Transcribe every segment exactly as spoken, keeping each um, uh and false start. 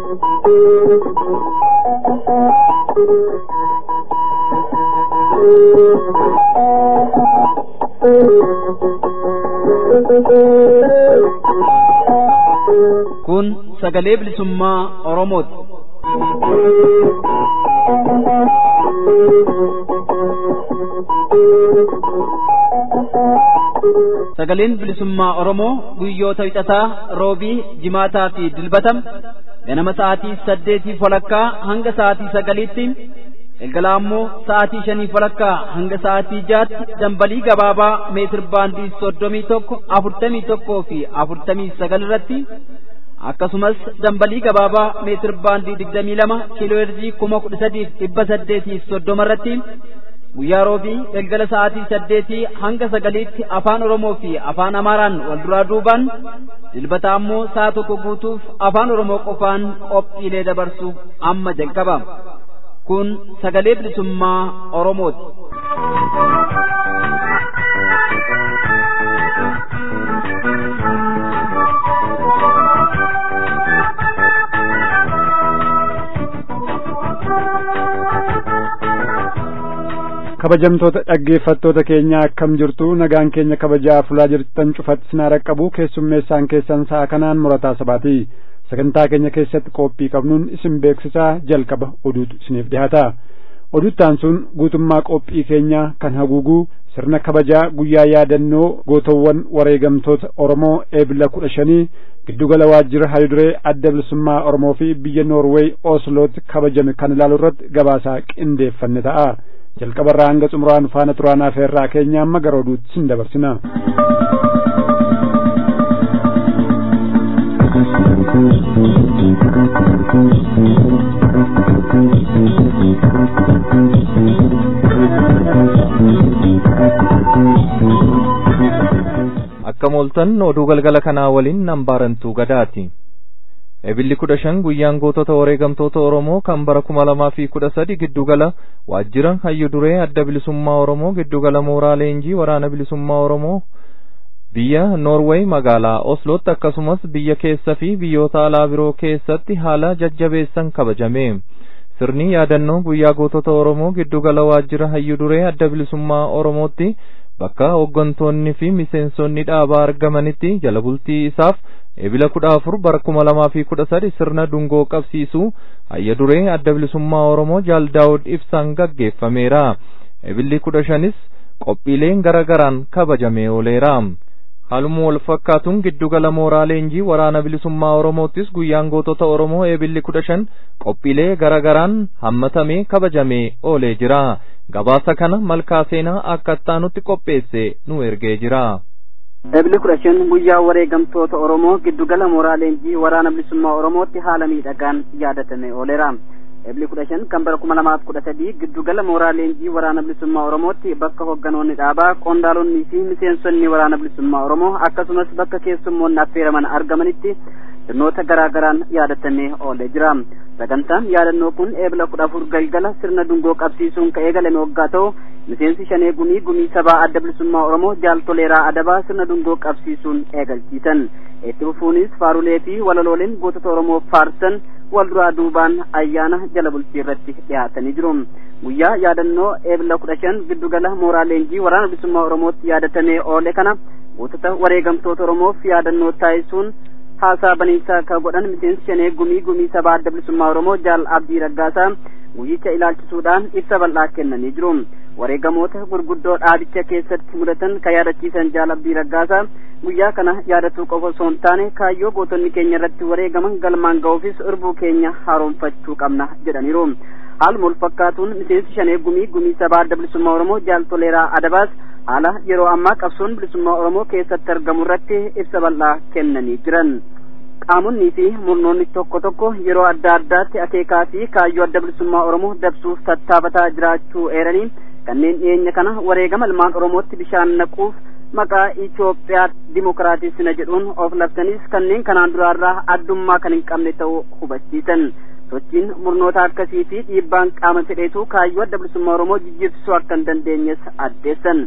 Kun sagalee bilisummaa Oromooti. Sagaleen bilisummaa Oromoo guyyoota wixataa, roobii, jimaataa fi dilbatam ganama sa'aatii saddeetii walakkaa hanga sa'aatii sagaliitti, galgala ammoo sa'aatii shanii walakkaa hanga sa'aatii jaatti dambalii gabaabaa meetir baandii soddomii tokko, afurtamii tokkoo fi afurtamii sagal irratti, akkasumas dambalii gabaabaa meetir baandii digdamii lama kiiloo heerzii kuma kudha sadiif dhibba saddeetii soddoma irratti guyyaa roobii galgala sa'aatii saddeetii hanga sagaliitti afaan Oromoo fi afaan Amaaraan wal duraa duubaan, dilbata ammoo sa'a tokko guutuuf afaan Oromoo qofaan qophiilee dabarsu amma jalqaba. Kun sagalee bilisummaa Oromooti. Kabajamtoota dhaggeeffattoota keenya akkam jirtu, nagaan keenya kabajaa fulaa jirtan cufatti sinaa raqqabu, keessummeessaan keessan sa'a kanaan murataa sabaati. Sagantaa keenya keessatti qophii qabnuun isin beeksisaa jalqaba oduutu isiniif dhiyaata. Oduuttaan sun guutummaa qophii keenyaa kan haguuguu sirna kabajaa guyyaa yaadannoo gootawwan wareegamtoota Oromoo eebila kudha shanii giddugala waajjira hayiduree adda bilisummaa Oromoo fi biyya Noorweey Oslootti kabajame kan ilaalu irratti gabaasaa qindeeffanne ta'a. Jalqabarraa hanga xumuraan faana turaanaa feerraa keenya amma gara oduutti sin dabarsina. Akka mooltan oduu galgala kanaa waliin Nambaarantuu Gadaati. Ebilli kudha shan guyyaan gootota wareegamtoota Oromoo kan bara kuma lamaa fi kudha sadi giddugala waajjira hayyu duree adda bilisummaa Oromoo giddugala mooraa leenjii waraana bilisummaa Oromoo biyya Noorweey magaalaa Oslootti akkasumas biyya keessa fi biyyoota alaa biroo keessatti haala jajjabeessan kabajame. Sirni yaadannoo guyyaa gootota Oromoo giddugala waajjira hayyu duree adda bilisummaa Oromootti bakka hooggantoonni fi miseensonni dhaabaa argamanitti jala bultii isaaf ebila kudha afur bara kuma lamaa fi kudha sadi sirna dungoo qabsiisuu hayyu duree adda bilisummaa Oromoo Jaal Daawud Ibsaan gaggeeffameera. Ebilli kudha shanis qophiileen garagaraan kabajamee ooleera. Haaluma wal fakkaatuun giddugala mooraa leenjii waraana bilisummaa Oromoottis guyyaan gootota Oromoo ebilli kudha shan qophiilee garagaraan hammatamee kabajamee oolee jira. Gabaasa kana malkaa seenaa akka ittaanutti qopheesse nu ergee jira. Ebilli kudha shan guyyaa wareegamtoota Oromoo giddugala mooraa leenjii waraana bilisummaa Oromootti haala miidhagaan yaadatamee ooleera. Ebilli kudha shan kan bara kuma lamaaf kudha sadii giddugala mooraa leenjii waraana bilisummaa Oromootti bakka hogganoonni dhaabaa, qondaalonni fi miseensonni waraana bilisummaa Oromoo akkasumas bakka keessummoonni affeeraman argamanitti sirnoota garaagaraan yaadatamee oolee jira. Sagantaan yaadannoo kun eebila kudha afur galgala sirna dungoo qabsiisuun ka'ee galame waggaa ta'u, miseensi shanee gumii gumii sabaa adda bilisummaa Oromoo Jaal Toleeraa Adabaa sirna dungoo qabsiisuun eegalchiisan. Itti fufuunis faarulee fi walalooleen gootota Oromoo faarsan wal duraa duubaan ayyaana jala bultii irratti dhiyaatanii jiru. Guyyaa yaadannoo eebila kudha shan giddugala mooraa leenjii waraana bilisummaa Oromootti yaadatamee oole kana gootota wareegamtoota Oromoof yaadannoo taasisuun haasaa baniinsaa kan godhan miseensi shanee gumii gumii sabaa adda bilisummaa Oromoo Jaal Abdii Raggaasaa guyyicha ilaalchisuudhaan ibsa bal'aa kennanii jiru. Wareegamoota gurguddoo dhaabicha keessatti mudatan kan yaadachiisan Jaal Abdii Raggaasaa guyyaa kana yaadatuu qofa osoo hin taane kaayyoo gootonni keenya irratti wareegaman galmaan ga'uufis irbuu keenya haaromfachuu qabna jedhaniiru. Haaluma wal fakkaatuun miseensi shanee gumii gumii sabaa adda bilisummaa Oromoo Jaal Toleeraa Adabaas haala yeroo ammaa qabsoon bilisummaa Oromoo keessatti argamu irratti ibsa bal'aa kennanii jiran. Qaamonni fi murnoonni tokko tokko yeroo adda addaatti akeekaa fi kaayyoo adda bilisummaa Oromoo dabsuuf tattaafataa jiraachuu eeranii kanneen dhiyeenya kana wareegama ilmaan Oromootti bishaan naquuf maqaa Itoophiyaa Dimokiraatisina jedhuun of labsanis kanneen kanaan duraarraa addummaa kan hin qabne ta'uu hubachiisan. Sochiin murnoota akkasii fi dhiibbaan qaama fedheetu kaayyoo adda bilisummaa Oromoo jijjiirsisuu akka hin dandeenyes addeessan.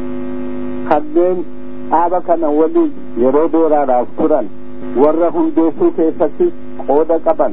Kanneen dhaaba kana waliin yeroo dheeraadhaaf turan warra hundeessuu keessatti qooda qaban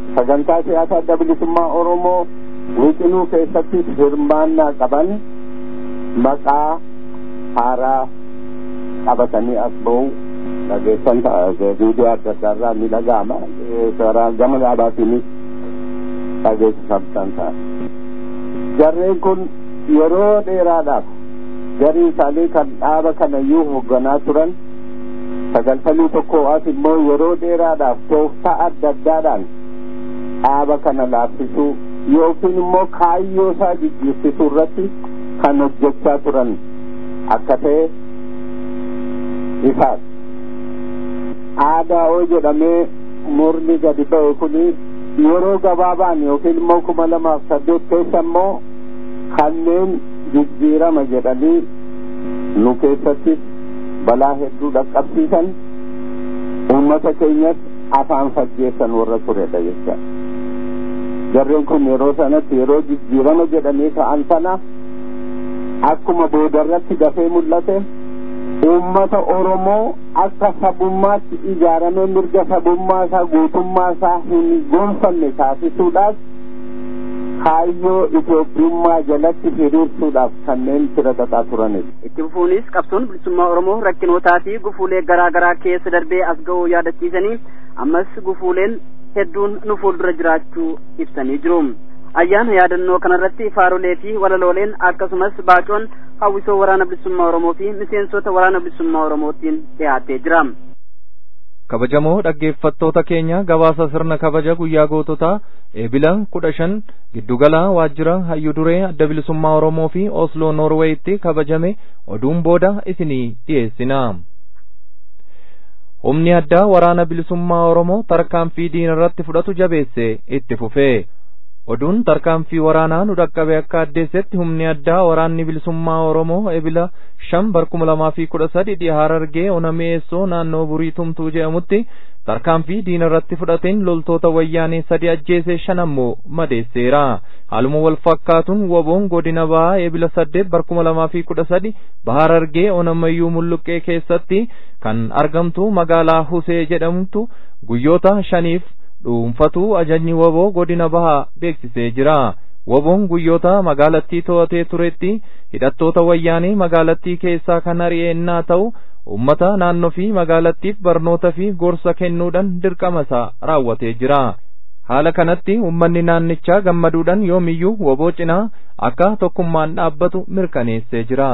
sagantaa siyaasaa adda bilisummaa Oromoo wixinuu keessatti hirmaannaa qaban maqaa haaraa qabatanii as ba'u dhageessan viidiyoo adda addaarraa ni dhaga'ama karaa gama dhaabaatiinis dhageessifamtan ta'a. Jarreen kun yeroo dheeraadhaaf garii isaanii kan dhaaba kanayyuu hoogganaa turan sagaltamii tokko as immoo yeroo dheeraadhaaf tooftaa adda addaadhaan dhaaba kana laaffisuu yookiin immoo kaayyoo isaa jijjiirsisuu irratti kan hojjechaa turan akka ta'e ifaadha. Aadaa oo jedhamee murni gadi ba'e kuni yeroo gabaabaan yookiin immoo kuma lamaaf saddeet keessa immoo kanneen jijjiirama jedhanii nu keessatti balaa hedduu dhaqqabsiisan uummata keenyas afaan faggeessan warra turedha jecha. Jarreen kun yeroo sanatti yeroo jijjiirama jedhanii ka'an sana akkuma boodarratti dafee mul'ate uummata Oromoo akka sabummaatti ijaaramee mirga sabummaa isaa guutummaa isaa hin gonfanne taasisuudhaaf kaayyoo Itoophiyummaa jalatti hiriirsuudhaaf kanneen fira xaxaa turanidha. Itti fufuunis qabsoon bilisummaa Oromoo rakkinootaa fi gufuulee garaa garaa keessa darbee as ga'uu yaadachiisanii ammas gufuuleen hedduun nu fuuldura jiraachuu ibsanii jiru. Ayyaana yaadannoo kanarratti faarolee fi walalooleen akkasumas baacoon hawwisoo waraana bilisummaa Oromoo fi miseensota waraana bilisummaa Oromootiin dhiyaatee jira. Kabajamoo dhaggeeffattoota keenya gabaasa sirna kabaja guyyaa goototaa eebila kudha shan giddugala waajjira hayyuu duree adda bilisummaa Oromoo fi Osloo Noorweeyitti kabajame oduun booda isinii dhiyeessina. Humni addaa waraana bilisummaa Oromoo tarkaanfii diina irratti fudhatu jabeesse itti fufee. Oduun tarkaanfii waraanaa nu dhaqqabe akka addeessetti humni addaa waraanni bilisummaa Oromoo eebila shan bara kuma lamaa fi kudha sadi dhiha Harargee ona mi'eessoo naannoo burii tumtuu jedhamutti tarkaanfii diina irratti fudhateen loltoota wayyaanee sadi ajjeesee shan ammoo madeesseera. Haaluma wal fakkaatuun woboon godina bahaa eebila saddeet bara kuma lamaa fi kudha sadi baha Harargee ona mayyuu mulluqqee keessatti kan argamtu magaalaa Husee jedhamtu guyyoota shaniif dhuunfatu ajajni woboo godina bahaa beeksisee jira. Woboon guyyoota magaalattii to'atee turetti hidhattoota wayyaanee magaalattii keessaa kan ari'eennaa ta'u ummata naannoo fi magaalattiif barnoota fi gorsa kennuudhaan dirqama isaa raawwatee jira. Haala kanatti ummanni naannichaa gammaduudhaan yoomiyyuu woboo cinaa akka tokkummaan dhaabbatu mirkaneessee jira.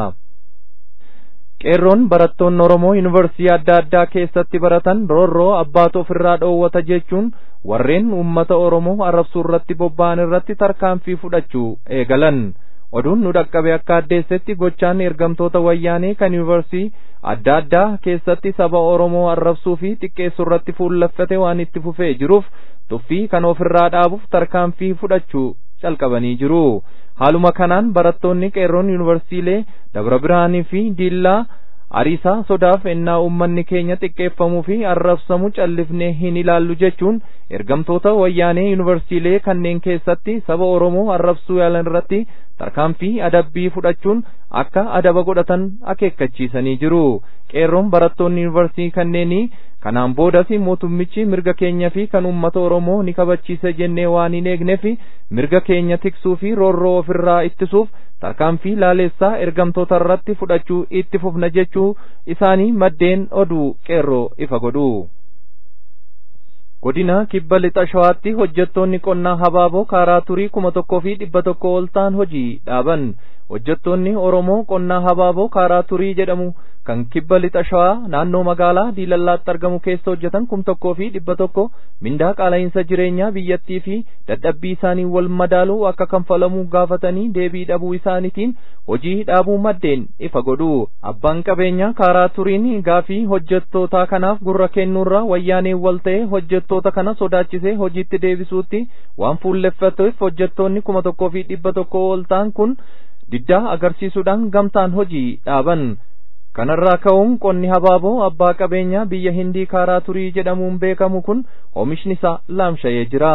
Qeerroon barattoonni Oromoo yuunivarsiitii adda addaa keessatti baratan roorroo abbaatu ofirraa dhoowwata jechuun warreen uummata Oromoo arrabsuu irratti bobba'an irratti tarkaanfii fudhachuu eegalan. Oduun nu dhaqqabe akka addeessetti gochaan ergamtoota wayyaanee kan yuunivarsiitii adda addaa keessatti saba Oromoo arrabsuu fi xiqqeessuu irratti fuulleffate waan itti fufee jiruuf tuffii kan ofirraa dhaabuuf tarkaanfii fudhachuu calqabanii jiru. Haaluma kanaan barattoonni qeerroon yuunivarsiitiilee Dabra Biraanii fi Diillaa ariisaa sodaaf ennaa uummanni keenya xiqqeeffamuu fi arrabsamu callifnee hin ilaallu jechuun ergamtoota wayyaanee yuunivarsiitiilee kanneen keessatti saba Oromoo arrabsuu yaalan irratti tarkaanfii adabbii fudhachuun akka adaba godhatan akeekkachiisanii jiru. Qeerroon barattoonni yuunivarsiitii kanneenii kanaan boodas mootummichi mirga keenya fi kan uummata Oromoo ni kabachiisa jennee waan hin eegneef mirga keenya tiksuu fi roorroo ofirraa ittisuuf tarkaanfii laaleessaa ergamtoota irratti fudhachuu itti fufna jechuu isaanii maddeen oduu qeerroo ifa godhu. Godina kibba lixa shawaatti hojjettoonni qonnaa habaaboo kaaraa turii kuma tokkoo fi dhibba tokko ol ta'an hojii dhaaban. Hojjettoonni Oromoo qonnaa habaaboo kaaraa turii jedhamu kan kibba lixa shawaa naannoo magaalaa Diilallaatti argamu keessa hojjetan kuma tokkoo fi dhibba tokko mindaa qaala'insa jireenyaa biyyattii fi dadhabbii isaanii wal madaaluu akka kanfalamuu gaafatanii deebii dhabuu isaaniitiin hojii dhaabuu maddeen ifa godhu. Abbaan qabeenyaa kaaraa turiin gaafii hojjettootaa kanaaf gurra kennuurra wayyaanee wal ta'ee hojjettoota kana sodaachisee hojiitti deebisuutti waan fuulleffateef hojjettoonni kuma tokkoo fi dhibba tokko ol ta'an kun diddaa agarsiisuudhaan gamtaan hojii dhaaban. Kanarraa ka'uun qonni habaaboo abbaa qabeenyaa biyya Hindii kaaraa turii jedhamuun beekamu kun oomishni isaa laamsha'ee jira.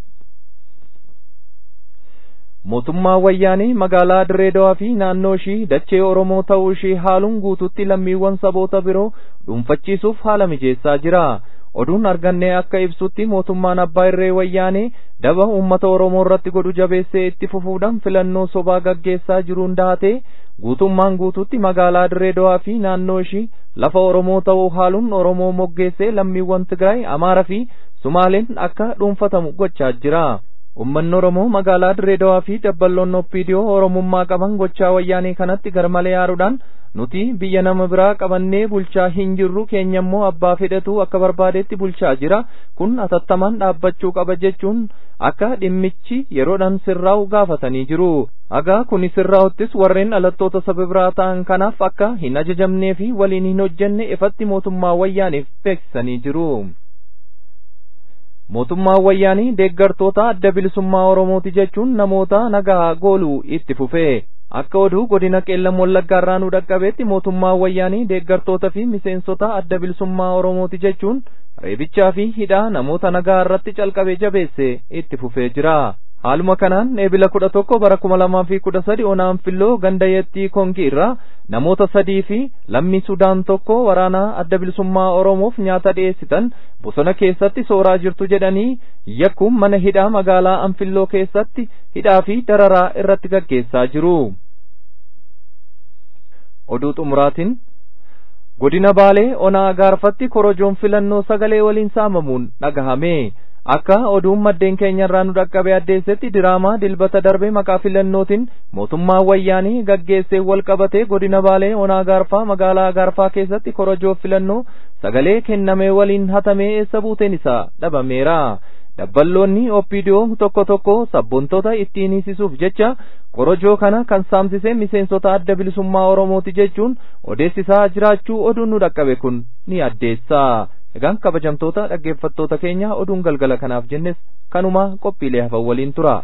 Mootummaa wayyaanee magaalaa Dirreedawaa fi naannoo ishii dachee Oromoo ta'uu ishii haaluun guututti lammiiwwan saboota biroo dhuunfachiisuuf haala mijeessaa jira. oduun arganne akka ibsutti mootummaan abbaa irree wayyaanee daba uummata Oromoo irratti godhu jabeessee itti fufuudhaan filannoo sobaa gaggeessaa jiruun dahatee guutummaan guututti magaalaa Dirree Dawaa fi naannoo ishii lafa Oromoo ta'uu haaluun Oromoo moggeessee lammiiwwan Tigraay, Amaaraa fi Sumaaleen akka dhuunfatamu gochaa jira. Uummanni Oromoo magaalaa Dirree Dawaa fi dabballoon Oppiidiyoo Oromummaa qaban gochaa wayyaanee kanatti garmalee aaruudhaan nuti biyya nama biraa qabannee bulchaa hin jirru, keenya immoo abbaa fedhatu akka barbaadetti bulchaa jira, kun atattamaan dhaabbachuu qaba jechuun akka dhimmichi yeroodhaan sirraa'u gaafatanii jiru. Agaa kuni sirraa'uttis warreen alattoota saba biraa ta'an kanaaf akka hin ajajamnee fi waliin hin hojjenne ifatti mootummaa wayyaaneef beeksisanii jiru. Mootummaa wayyaanii deeggartoota adda bilisummaa Oromooti jechuun namoota nagaa gooluu itti fufee. Akka oduu godina Qeellam Wallaggaa irraa nu dhaqqabeetti mootummaa wayyaanii deeggartoota fi miseensota adda bilisummaa Oromooti jechuun reebichaa fi hidhaa namoota nagaa irratti calqabee jabeessee itti fufee jira. Haaluma kanaan eebila kudha tokko bara kuma lamaa fi kudha sadi onaan filloo ganda yettii konkii irraa namoota sadii fi lammii Sudaan tokko waraanaa adda bilisummaa Oromoof nyaata dhiyeessitan bosona keessatti sooraa jirtu jedhanii yakkuun mana hidhaa magaalaa Anfilloo keessatti hidhaa fi dararaa irratti gaggeessaa jiru. Oduu xumuraatiin godina Baalee onaa gaarfatti korojoon filannoo sagalee waliin saamamuun dhagahame. Akka oduun maddeen keenya irraa nu dhaqqabe addeessetti diraamaa dilbata darbe maqaa filannootiin mootummaa wayyaanii gaggeessee wal qabatee godina Baalee onaa gaarfaa magaalaa gaarfaa keessatti korojoo filannoo sagalee kennamee waliin hatamee eessa buuteen isaa dhabameera. Dabballoonni Oppiidiyoo tokko tokko sabboontoota ittiin hiisisuuf jecha korojoo kana kan saamsisee miseensota adda bilisummaa Oromooti jechuun odeessisaa jiraachuu oduun nu dhaqqabe kun ni addeessa. Egaan kabajamtoota dhaggeeffattoota keenya oduun galgala kanaaf jennes kanuma qophiilee hafan waliin tura.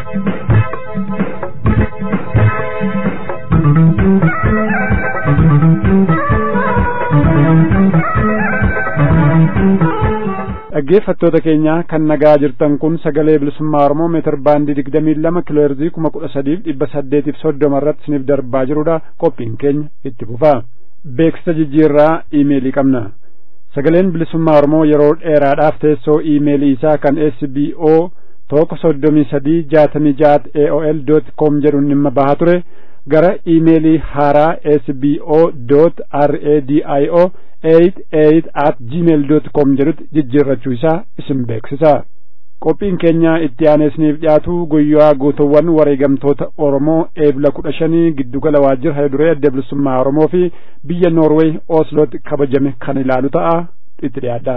dhaggeeffattoota keenya kan nagaa jirtan kun sagalee bilisummaa Oromoo meetir baandii digdamii lama kiloo heerzii kuma kudha sadiif dhibba saddeetiif soddoma irratti isiniif darbaa jirudha. Qophiin keenya itti fufa. Beeksisa jijjiirraa iimeelii qabna. Sagaleen bilisummaa Oromoo yeroo dheeraadhaaf teessoo iimeelii isaa kan S B O tokko soddomii sadii jaatamii jaat A O L dot com jedhuun dhimma bahaa ture gara iimeelii haaraa S B O dot radio eight eight at gmail dot com jedhutti jijjiirrachuu isaa isin beeksisa. Qophiin keenya itti aaneesniif dhiyaatu guyyaa gootowwan wareegamtoota Oromoo eebla kudha shanii giddugala waajjira hayiduree adda bilisummaa Oromoo fi biyya Noorweey Oslootti kabajame kan ilaalu ta'a. Itti dhiyaadha.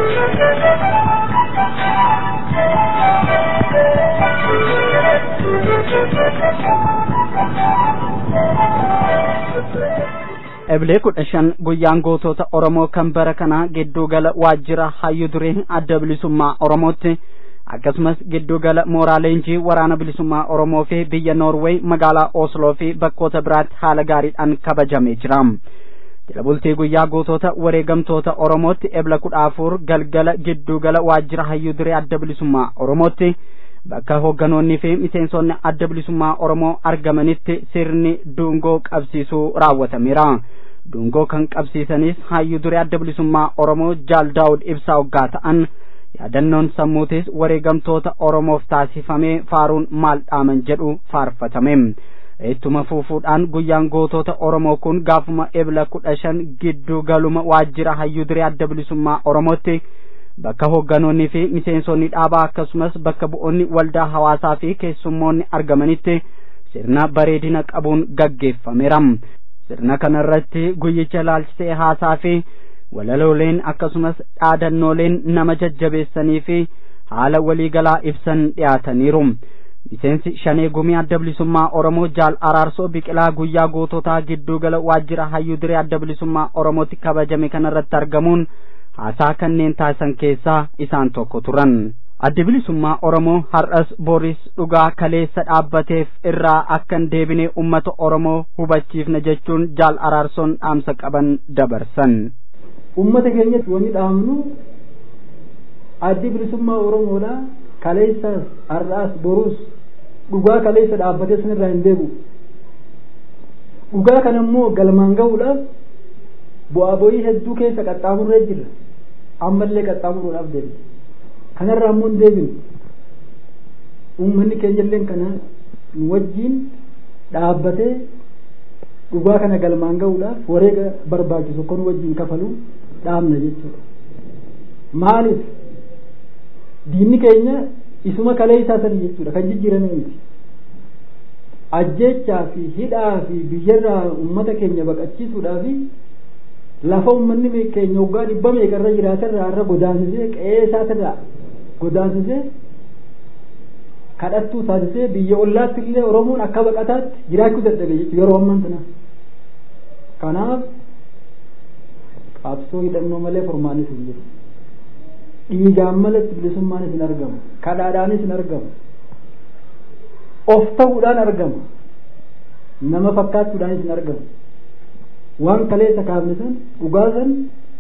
Eeblee kudha shan guyyaan gootota Oromoo kan bara kana giddugala waajjira hayiduree adda bilisummaa Oromootti akkasumas giddugala mooraa leenjii waraana bilisummaa Oromoo fi biyya Noorweey magaalaa Osloo fi bakkoota biraatti haala gaariidhaan kabajamee jira. Jala bultii guyyaa gootota wareegamtoota Oromootti eebla kudha afur galgala giddugala waajjira hayiduree adda bilisummaa Oromootti bakka hoogganoonni fi miseensonni adda bilisummaa Oromoo argamanitti sirni dungoo qabsiisuu raawwatameera. Dungoo kan qabsiisanis hayiduree adda bilisummaa Oromoo Jaal Daawud Ibsaa hoggaa ta'an yaadannoon sammuutis wareegamtoota Oromoof taasifamee faaruun maal dhaaman jedhu faarfatame. Ittuma fufuudhaan guyyaan gootota Oromoo kun gaafuma eebla kudha shan giddu galuma waajjira hayiduree adda bilisummaa Oromootti bakka hoogganoonni fi miseensonni dhaabaa akkasumas bakka bu'oonni waldaa hawaasaa fi keessummoonni argamanitti sirna bareedina qabuun gaggeeffameera. Sirna kanarratti guyyicha ilaalchisee haasaa fi walalooleen akkasumas dhaadannooleen nama jajjabeessanii fi haala waliigalaa ibsan dhiyaataniiru. Miseensi shanee gumii adda bilisummaa Oromoo Jaal Araarsoo Biqilaa guyyaa goototaa giddugala waajjira hayiduree adda bilisummaa Oromootti kabajame kanarratti argamuun haasaa kanneen taasisan keessaa isaan tokko turan. Addi bilisummaa Oromoo har'as Booris dhugaa kaleessa dhaabbateef irraa akkan deebine ummata Oromoo hubachiifna jechuun Jaal Araarsoon dhaamsa qaban dabarsan. Ummata keenyatti wanni dhaamnu addi bilisummaa Oromoodha kaleessa har'as Boorus dhugaa kaleessa dhaabbatee sanirraa hin deebi'u. Dhugaa kana immoo galmaan gahuudhaaf bu'aa ba'ii hedduu keessa qaxxaamurree jirra. ammallee qaxxaamuruudhaaf deemne kanarraa immoo hin deebinu uummanni keenyallee kana nu wajjiin dhaabbatee dhugaa kana galmaan ga'uudhaaf wareega barbaachisu kan wajjiin kafaluu dhaabna jechuudha. Maaliif diinni keenya isuma kalee isaa sani jechuudha kan jijjiirame miti. Ajjechaa fi hidhaa fi biyyarraa uummata keenya baqachiisuudhaa fi lafa uummanni keenya waggaa dhibba meeqarra jiraatarraa har'a godaansisee qe'ee isaatirraa godaansisee kadhattuu taasisee biyya ollaatti illee Oromoon akka baqataatti jiraachuu dadhabe jechuudha yeroo ammaan tana. Kanaaf qabsoo hidhannoo malee furmaanis hin jiru. Dhiigaan malatti bilisummaanis hin argamu. Kadhaadhaanis hin argamu. Of ta'uudhaan argama. Nama fakkaachuudhaanis hin argamu. Waan kaleessa kaafne san dhugaa san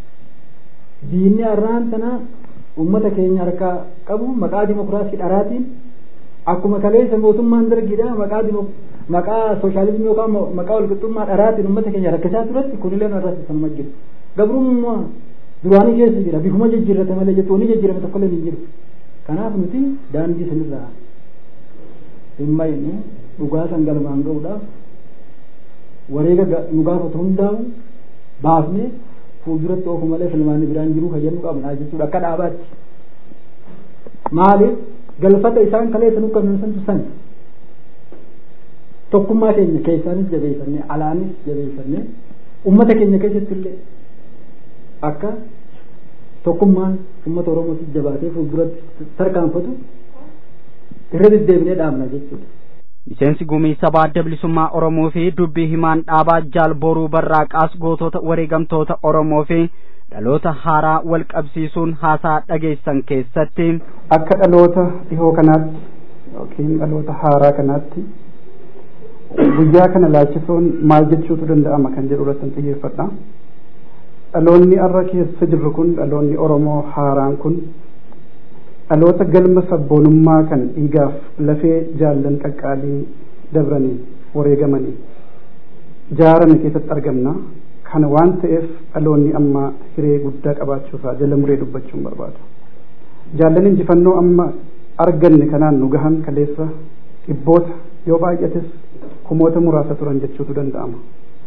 diinni har'aan tana uummata keenya harkaa qabu maqaa dimokiraasii dharaatiin akkuma kaleessa mootummaan dargiidha maqaa maqaa sooshaalizimii yookaan maqaa walqixxummaa dharaatiin uummata keenya rakkisaa turetti kunillee irratti sanuma jiru. Gabrummaa duraanii keessa jira bifuma jijjiirrate malee jechuun ni jijjiirame tokkollee hin jiru. Kanaaf nuti daandii sanirraa dhimma inni dhugaa san galmaan ga'uudhaaf wareega nu gaafatu hundaa'u baafne fuulduratti oofu malee filmaanni biraan jiru fayyaduu qabna jechuudha akka dhaabaatti. Maaliif galfata isaan kaleessa nu kennan santu san tokkummaa keenya keessaanis jabeeffannee alaanis jabeeffannee uummata keenya keessatti illee akka tokkummaan uummata Oromootti jabaatee fuulduratti tarkaanfatu irra deddeebinee dhaabna jechuudha. Miseensi gumii sabaa adda bilisummaa Oromoo fi dubbii himaan dhaabaa Jaal Boruu Barraaqaas gootota wareegamtoota Oromoo fi dhaloota haaraa wal qabsiisuun haasaa dhageessan keessatti akka dhaloota dhihoo kanaatti yookiin dhaloota haaraa kanaatti guyyaa kana laachisuun maal jechuutu danda'ama kan jedhu irratti xiyyeeffadha. Dhaloonni har'a keessa jirru kun dhaloonni Oromoo haaraan kun dhaloota galma sabboonummaa kan dhiigaaf lafee jaallan qaqqaalii dabranii wareegamanii jaarame keessatti argamna. Kana waan ta'eef dhaloonni amma hiree guddaa qabaachuusaa jala muree dubbachuun barbaada. Jaallan injifannoo amma arganne kanaan nu gahan kaleessa dhibboota yoo baay'ates kumoota muraasa turan jechuutu danda'ama.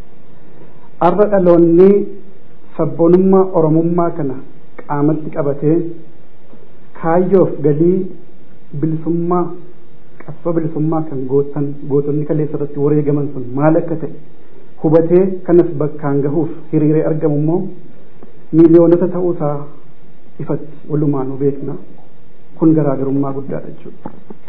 Har'a dhaloonni sabboonummaa Oromummaa kana qaamatti qabatee kaayyoof galii bilisummaa qabsoo bilisummaa kan gootan gootonni kaleessa irratti wareegaman sun maal akka ta'e hubatee kanas bakkaan gahuuf hiriiree argamu immoo miiliyoonota ta'uusaa ifatti walumaanuu beekna. Kun garaagarummaa guddaadha jechuudha.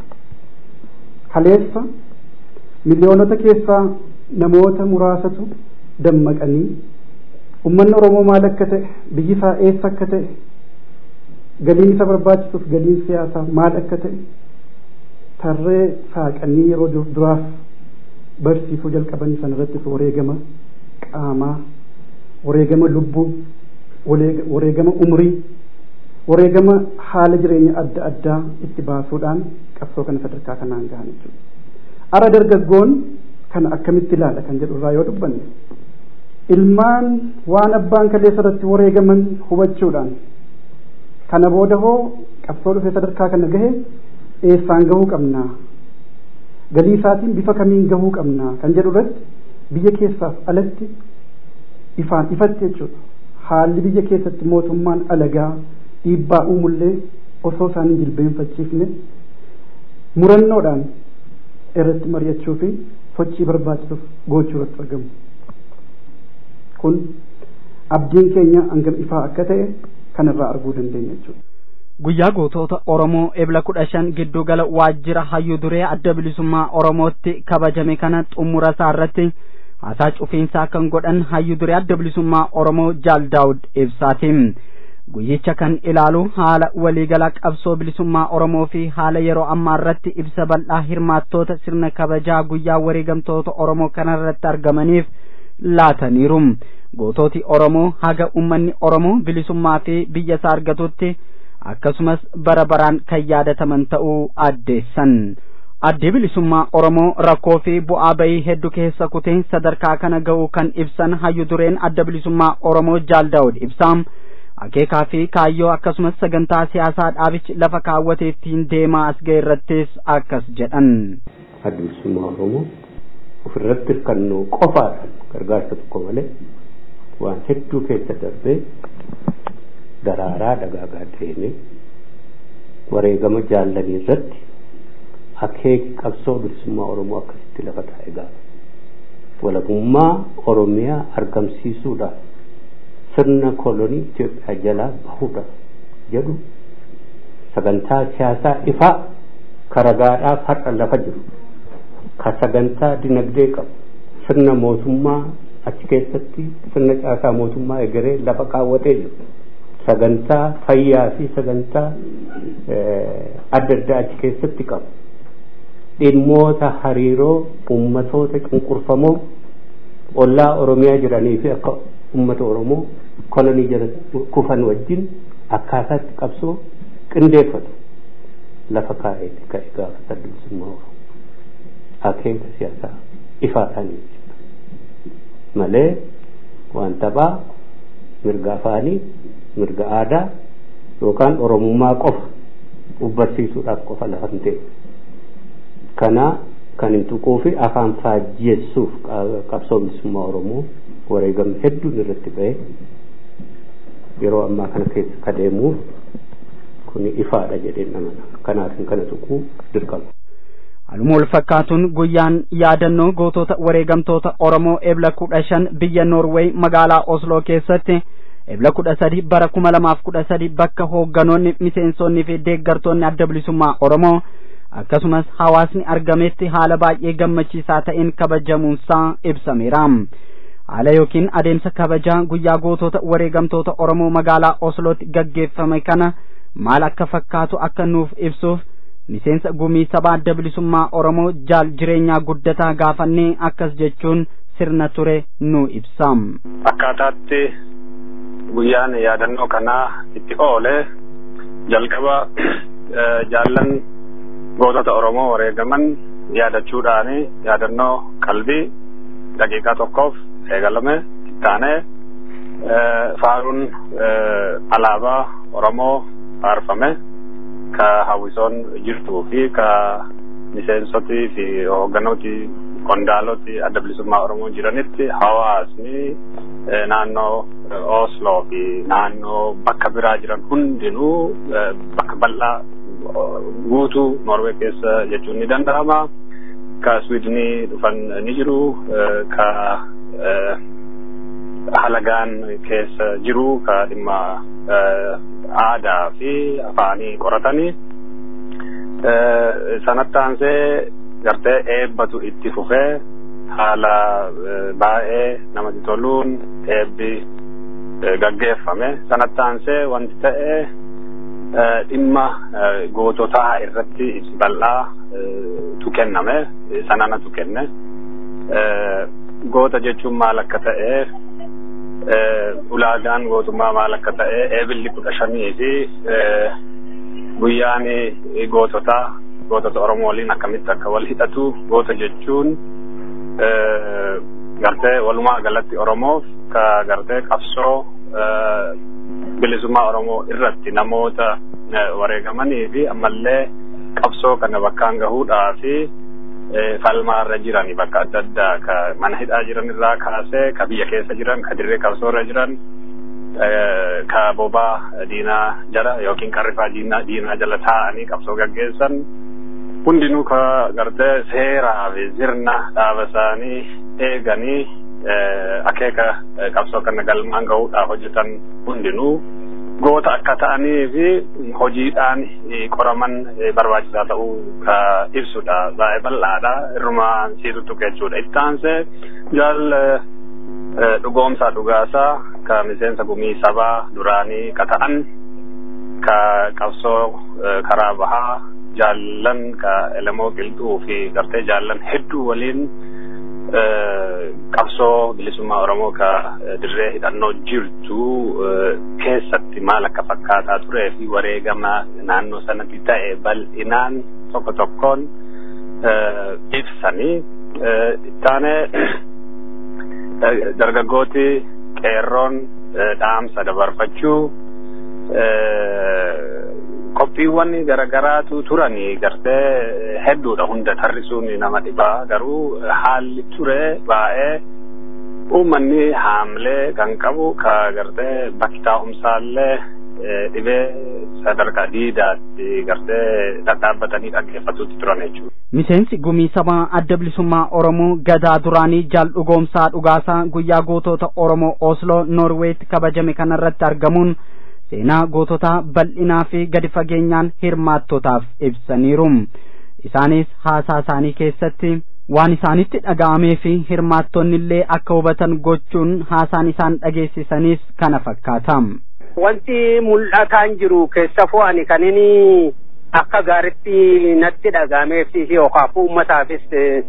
Kaleessa miiliyoonota keessaa namoota muraasatu dammaqanii uummanni Oromoo maal akka ta'e biyyi isaa eessa akka ta'e galiin isa barbaachisuuf galiin siyaasaa maal akka ta'e tarree saaqanii yeroo duraaf barsiisuu jalqaban san irrattis wareegama qaamaa wareegama lubbuu wareegama umrii wareegama haala jireenya adda addaa itti baasuudhaan qabsoo kana sadarkaa kanaan gahan jechuudha. Ara dargaggoon kana akkamitti ilaala kan jedhu irraa yoo dubbanne ilmaan waan abbaan kaleessa irratti wareegaman hubachuudhaan kana booda hoo qabsoo dhufee sadarkaa kana gahe eessaan gahuu qabnaa galii isaatiin bifa kamiin gahuu qabnaa kan jedhu irratti biyya keessaaf alatti ifaan ifatti jechuudha. Haalli biyya keessatti mootummaan alagaa dhiibbaa uumullee osoo isaanii jilbeenfachiifne murannoodhaan irratti mari'achuu fi sochii barbaachisuuf gochuu irratti argamu. Kun abdiin keenya hangam ifaa akka ta'e kanarraa arguu dandeenya jechuudha. Guyyaa gootota Oromoo ebla kudha shan giddu gala waajjira hayyuu duree adda bilisummaa Oromootti kabajame kana xumura isaa irratti haasaa cufiinsaa kan godhan hayyuu duree adda bilisummaa Oromoo Jaal Daawud Ibsaatiin. Guyyicha kan ilaalu haala waliigala qabsoo bilisummaa Oromoo fi haala yeroo ammaa irratti ibsa bal'aa hirmaattoota sirna kabajaa guyyaa wareegamtoota Oromoo kanarratti argamaniif laataniiru. Goototi Oromoo haga ummanni Oromoo bilisummaa fi biyya isaa argatutti akkasumas bara baraan kan yaadataman ta'uu addeessan. Addi bilisummaa Oromoo rakkoo fi bu'aa bayii hedduu keessa kutee sadarkaa kana ga'uu kan ibsan hayyuu dureen adda bilisummaa Oromoo Jaal Daawud Ibsaam akeekaa fi kaayyoo akkasumas sagantaa siyaasaa dhaabichi lafa kaawwateettiin deemaa as ga'e irrattis akkas jedhan. Adda Bilisummaa Oromoo ofirratti hirkannoo qofaadhaan gargaarsa tokko malee waan hedduu keessa darbee daraaraa dagaagaa deemee wareegama jaallanii irratti akeeki qabsoo bilisummaa Oromoo akkasitti lafa taa'e gaafa walabummaa Oromiyaa argamsiisuudhaaf sirna kolonii Itoophiyaa jalaa bahuudha jedhu sagantaa siyaasaa ifaa karagaadhaaf har'a lafa jiru ka sagantaa dinagdee qabu sirna mootummaa achi keessatti sirna caasaa mootummaa egeree lafa kaawwatee jiru sagantaa fayyaa fi sagantaa adda addaa achi keessatti qabu dhimmoota hariiroo ummatoota cunqurfamoo ollaa Oromiyaa jiranii fi akka ummata Oromoo kolonii jala kufan wajjin akkaataatti qabsoo qindeeffatu lafa kaa'eeti ka'e gaafa Adda Bilisummaa Oromoo akeeka siyaasaa ifaadhaan jechuudha malee waan taphaa mirga afaanii mirga aadaa yookaan oromummaa qofa ubbarsiisuudhaaf qofa lafa hin ta'e kana kan hin tuquu fi afaan faajjeessuuf qabsoo bilisummaa Oromoo wareegama hedduun irratti ba'e yeroo ammaa kana keessa kadeemuuf kun ifaadha jedheen amana kanaaf kana tuquu dirqama. Haaluma wal fakkaatuun guyyaan yaadannoo gootota wareegamtoota Oromoo ebla kudha shan biyya Noorweey magaalaa Osloo keessatti ebla kudha sadi bara kuma lamaaf kudha sadi bakka hoogganoonni miseensonni fi deeggartoonni adda bilisummaa Oromoo akkasumas hawaasni argametti haala baay'ee gammachiisaa ta'een kabajamuunsaa ibsameera. Haala yookiin adeemsa kabajaa guyyaa gootota wareegamtoota Oromoo magaalaa Oslootti gaggeeffame kana maal akka fakkaatu akka nuuf ibsuuf miseensa gumii sabaa adda bilisummaa Oromoo jaal jireenyaa guddataa gaafannee akkas jechuun sirna ture nu ibsa. Akkaataatti guyyaan yaadannoo kanaa itti oole jalqaba jaallan gootota Oromoo wareegaman yaadachuudhaan yaadannoo qalbii daqiiqaa tokkoof eegalame taanee faaruun alaabaa Oromoo faarfame ka hawwisoon jirtuu fi ka miseensotii fi hoogganooti qondaaloti adda bilisummaa Oromoo jiranitti hawaasni naannoo Osloo fi naannoo bakka biraa jiran hundinuu bakka bal'aa guutuu Noorwee keessa jechuun ni danda'ama. Ka Swiidinii dhufan ni jiru, ka halagaan keessa jiru, ka dhimma aadaa fi afaanii qoratanii sanatti aansee gartee eebbatu itti fufee haala baay'ee namatti toluun eebbi gaggeeffame. Sanatti aansee wanti ta'e dhimma goototaa irratti ibsi bal'aa tu kenname, sananatu kenne. Goota jechuun maal akka ta'e, ulaagaan gootummaa maal akka ta'e, eebilli kudha shanii fi guyyaan goototaa gootota Oromoo waliin akkamitti akka wal hidhatu. Goota jechuun gartee walumaa galatti Oromoof ka gartee qabsoo bilisummaa Oromoo irratti namoota wareegamanii fi ammallee qabsoo kana bakkaan gahuudhaa fi falmaarra jirani bakka adda addaa ka mana hidhaa jiran irraa kaasee ka biyya keessa jiran ka dirree qabsoorra jiran ka bobaa diinaa jala yookiin qarrifaa diinaa diinaa jala taa'anii qabsoo gaggeessan hundinuu ka gartee seeraa fi sirna dhaaba isaanii eeganii akeeka qabsoo kana galmaan gahuudhaaf hojjetan hundinuu goota akka ta'anii fi hojiidhaan qoraman barbaachisaa ta'uu ka ibsudha. Baay'ee bal'aadha, irrumaa siitutu jechuudha. Itti aansee jaal dhugoomsaa dhugaasaa ka miseensa gumii sabaa duraanii ka ta'an ka qabsoo karaa bahaa jaallan ka Elemoo Qilxuu fi gartee jaallan hedduu waliin qabsoo bilisummaa Oromoo ka dirree hidhannoo jirtu keessatti maal akka fakkaataa turee fi wareegama naannoo sanatti ta'e bal'inaan tokko tokkoon ibsanii. Taanee dargaggooti qeerroon dhaamsa dabarfachuu qophiiwwan garagaraatu turani gartee hedduudha hunda tarrisuun nama dhibaa garuu haalli ture baay'ee uummanni haamlee kan qabu ka gartee bakki taa'umsaallee dhibee sadarkaa diidaatti gartee dhadhaabbatanii dhaggeeffatuutti turan jechuudha. Miseensi gumii sabaa adda bilisummaa Oromoo gadaa duraanii jaal dhugoomsaa dhugaasaa guyyaa gootota Oromoo Osloo Noorweetti kabajame kanarratti argamuun seenaa goototaa bal'inaa fi gadi fageenyaan hirmaattotaaf ibsaniiru. Isaanis haasaa isaanii keessatti waan isaanitti dhaga'amee fi hirmaattonni illee akka hubatan gochuun haasaan isaan dhageessisanis kana fakkaata. Wanti mul'ataan jiru keessafuu ani kan inni akka gaaritti natti dhaga'amee fi yookaan uummataafis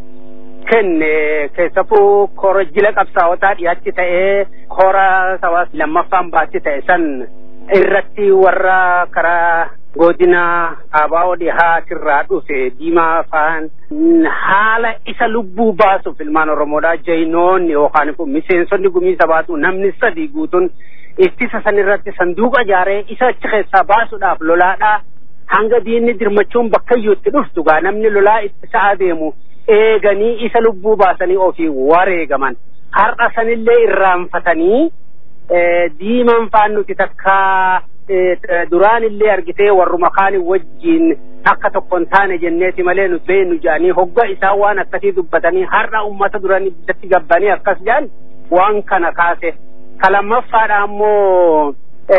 kenne keessafuu kora jila qabsaa'otaa dhiyaachi ta'ee kora sabaa lammaffaan baatti ta'e san irratti warra karaa godina abaa'oo dhihaatirraa dhufe diimaa faan haala isa lubbuu baasuuf ilmaan Oromoodhaa jaynoonni yookaan miseensonni gumii sabaatu namni sadii guutuun ittisa san irratti sanduuqa ijaaree isa achi keessaa baasuudhaaf lolaadhaa hanga diinni dirmachuun bakkayyuutti dhuftu gaa namni lolaa ittisa adeemu eeganii isa lubbuu baasanii ofii wareegaman har'a sanillee irraanfatanii diiman faan nuti takka duraan illee argitee warruma kaani wajjiin akka tokkoon taane jenneeti malee nu beenu jedhanii hogga isaa waan akkasii dubbatanii har'a ummata duraan iddatti gabbanii akkas jedhan waan kana kaase kalamaffaadha ammoo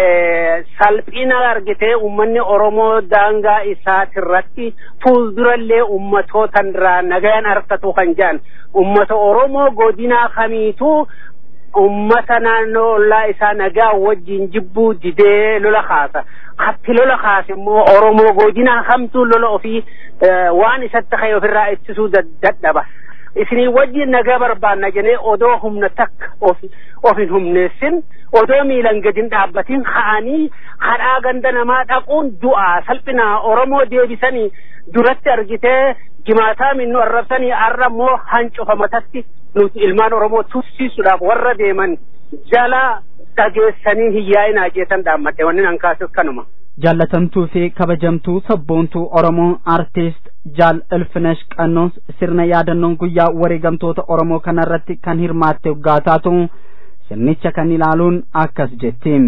salphina argitee ummanni Oromoo daangaa isaatirratti fuuldurallee ummatootan irraa nagayan harkatu kan jedhan ummata Oromoo godinaa kamiituu ummata naannoo ollaa isaa nagaa wajjin jibbuu didee lola kaasa hatti lola kaase immoo Oromoo godinaa kamtuu lola ofii waan isatti ka'e ofirraa ittisuu dadhaba isinii wajjin nagaa barbaanna jenee odoo humna takka ofin humneessin odoo miilan gadin dhaabbatiin ka'anii hadhaa ganda namaa dhaquun du'aa salphinaa Oromoo deebisanii duratti argitee jimaataa minnu arrabsanii arra immoo hancufamatatti nuti ilmaan Oromoo tuffisuudhaaf warra deeman jala dhageessanii hiyyaa'inaa jeetan dhaammadhe wanni nan kaasus kanuma. Jaallatamtuu fi kabajamtuu sabboontuu Oromoo artiist Jaal Ilfinesh Qannoos sirna yaadannoon guyyaa wareegamtoota Oromoo kanarratti kan hirmaatte waggaa taatu sirnicha kan ilaaluun akkas jettiin.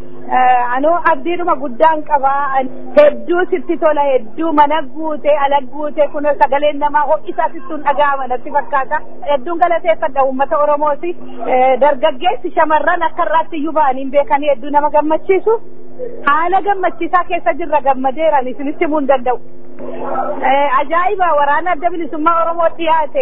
Anoo abdiidhuma guddaan qabaa hedduu sitti tola hedduu mana guute ala guute kun sagaleen namaa ho'isaa sittuun dhaga'ama natti fakkaata hedduun galateeffadha uummata Oromooti dargaggeessi shamarran akka irraatti iyyuu ba'anii beekanii hedduu nama gammachiisu haala gammachiisaa keessa jirra gammadeeran isinitti himuu hin danda'u. Ajaa'iba waraana adda bilisummaa Oromoo dhiyaate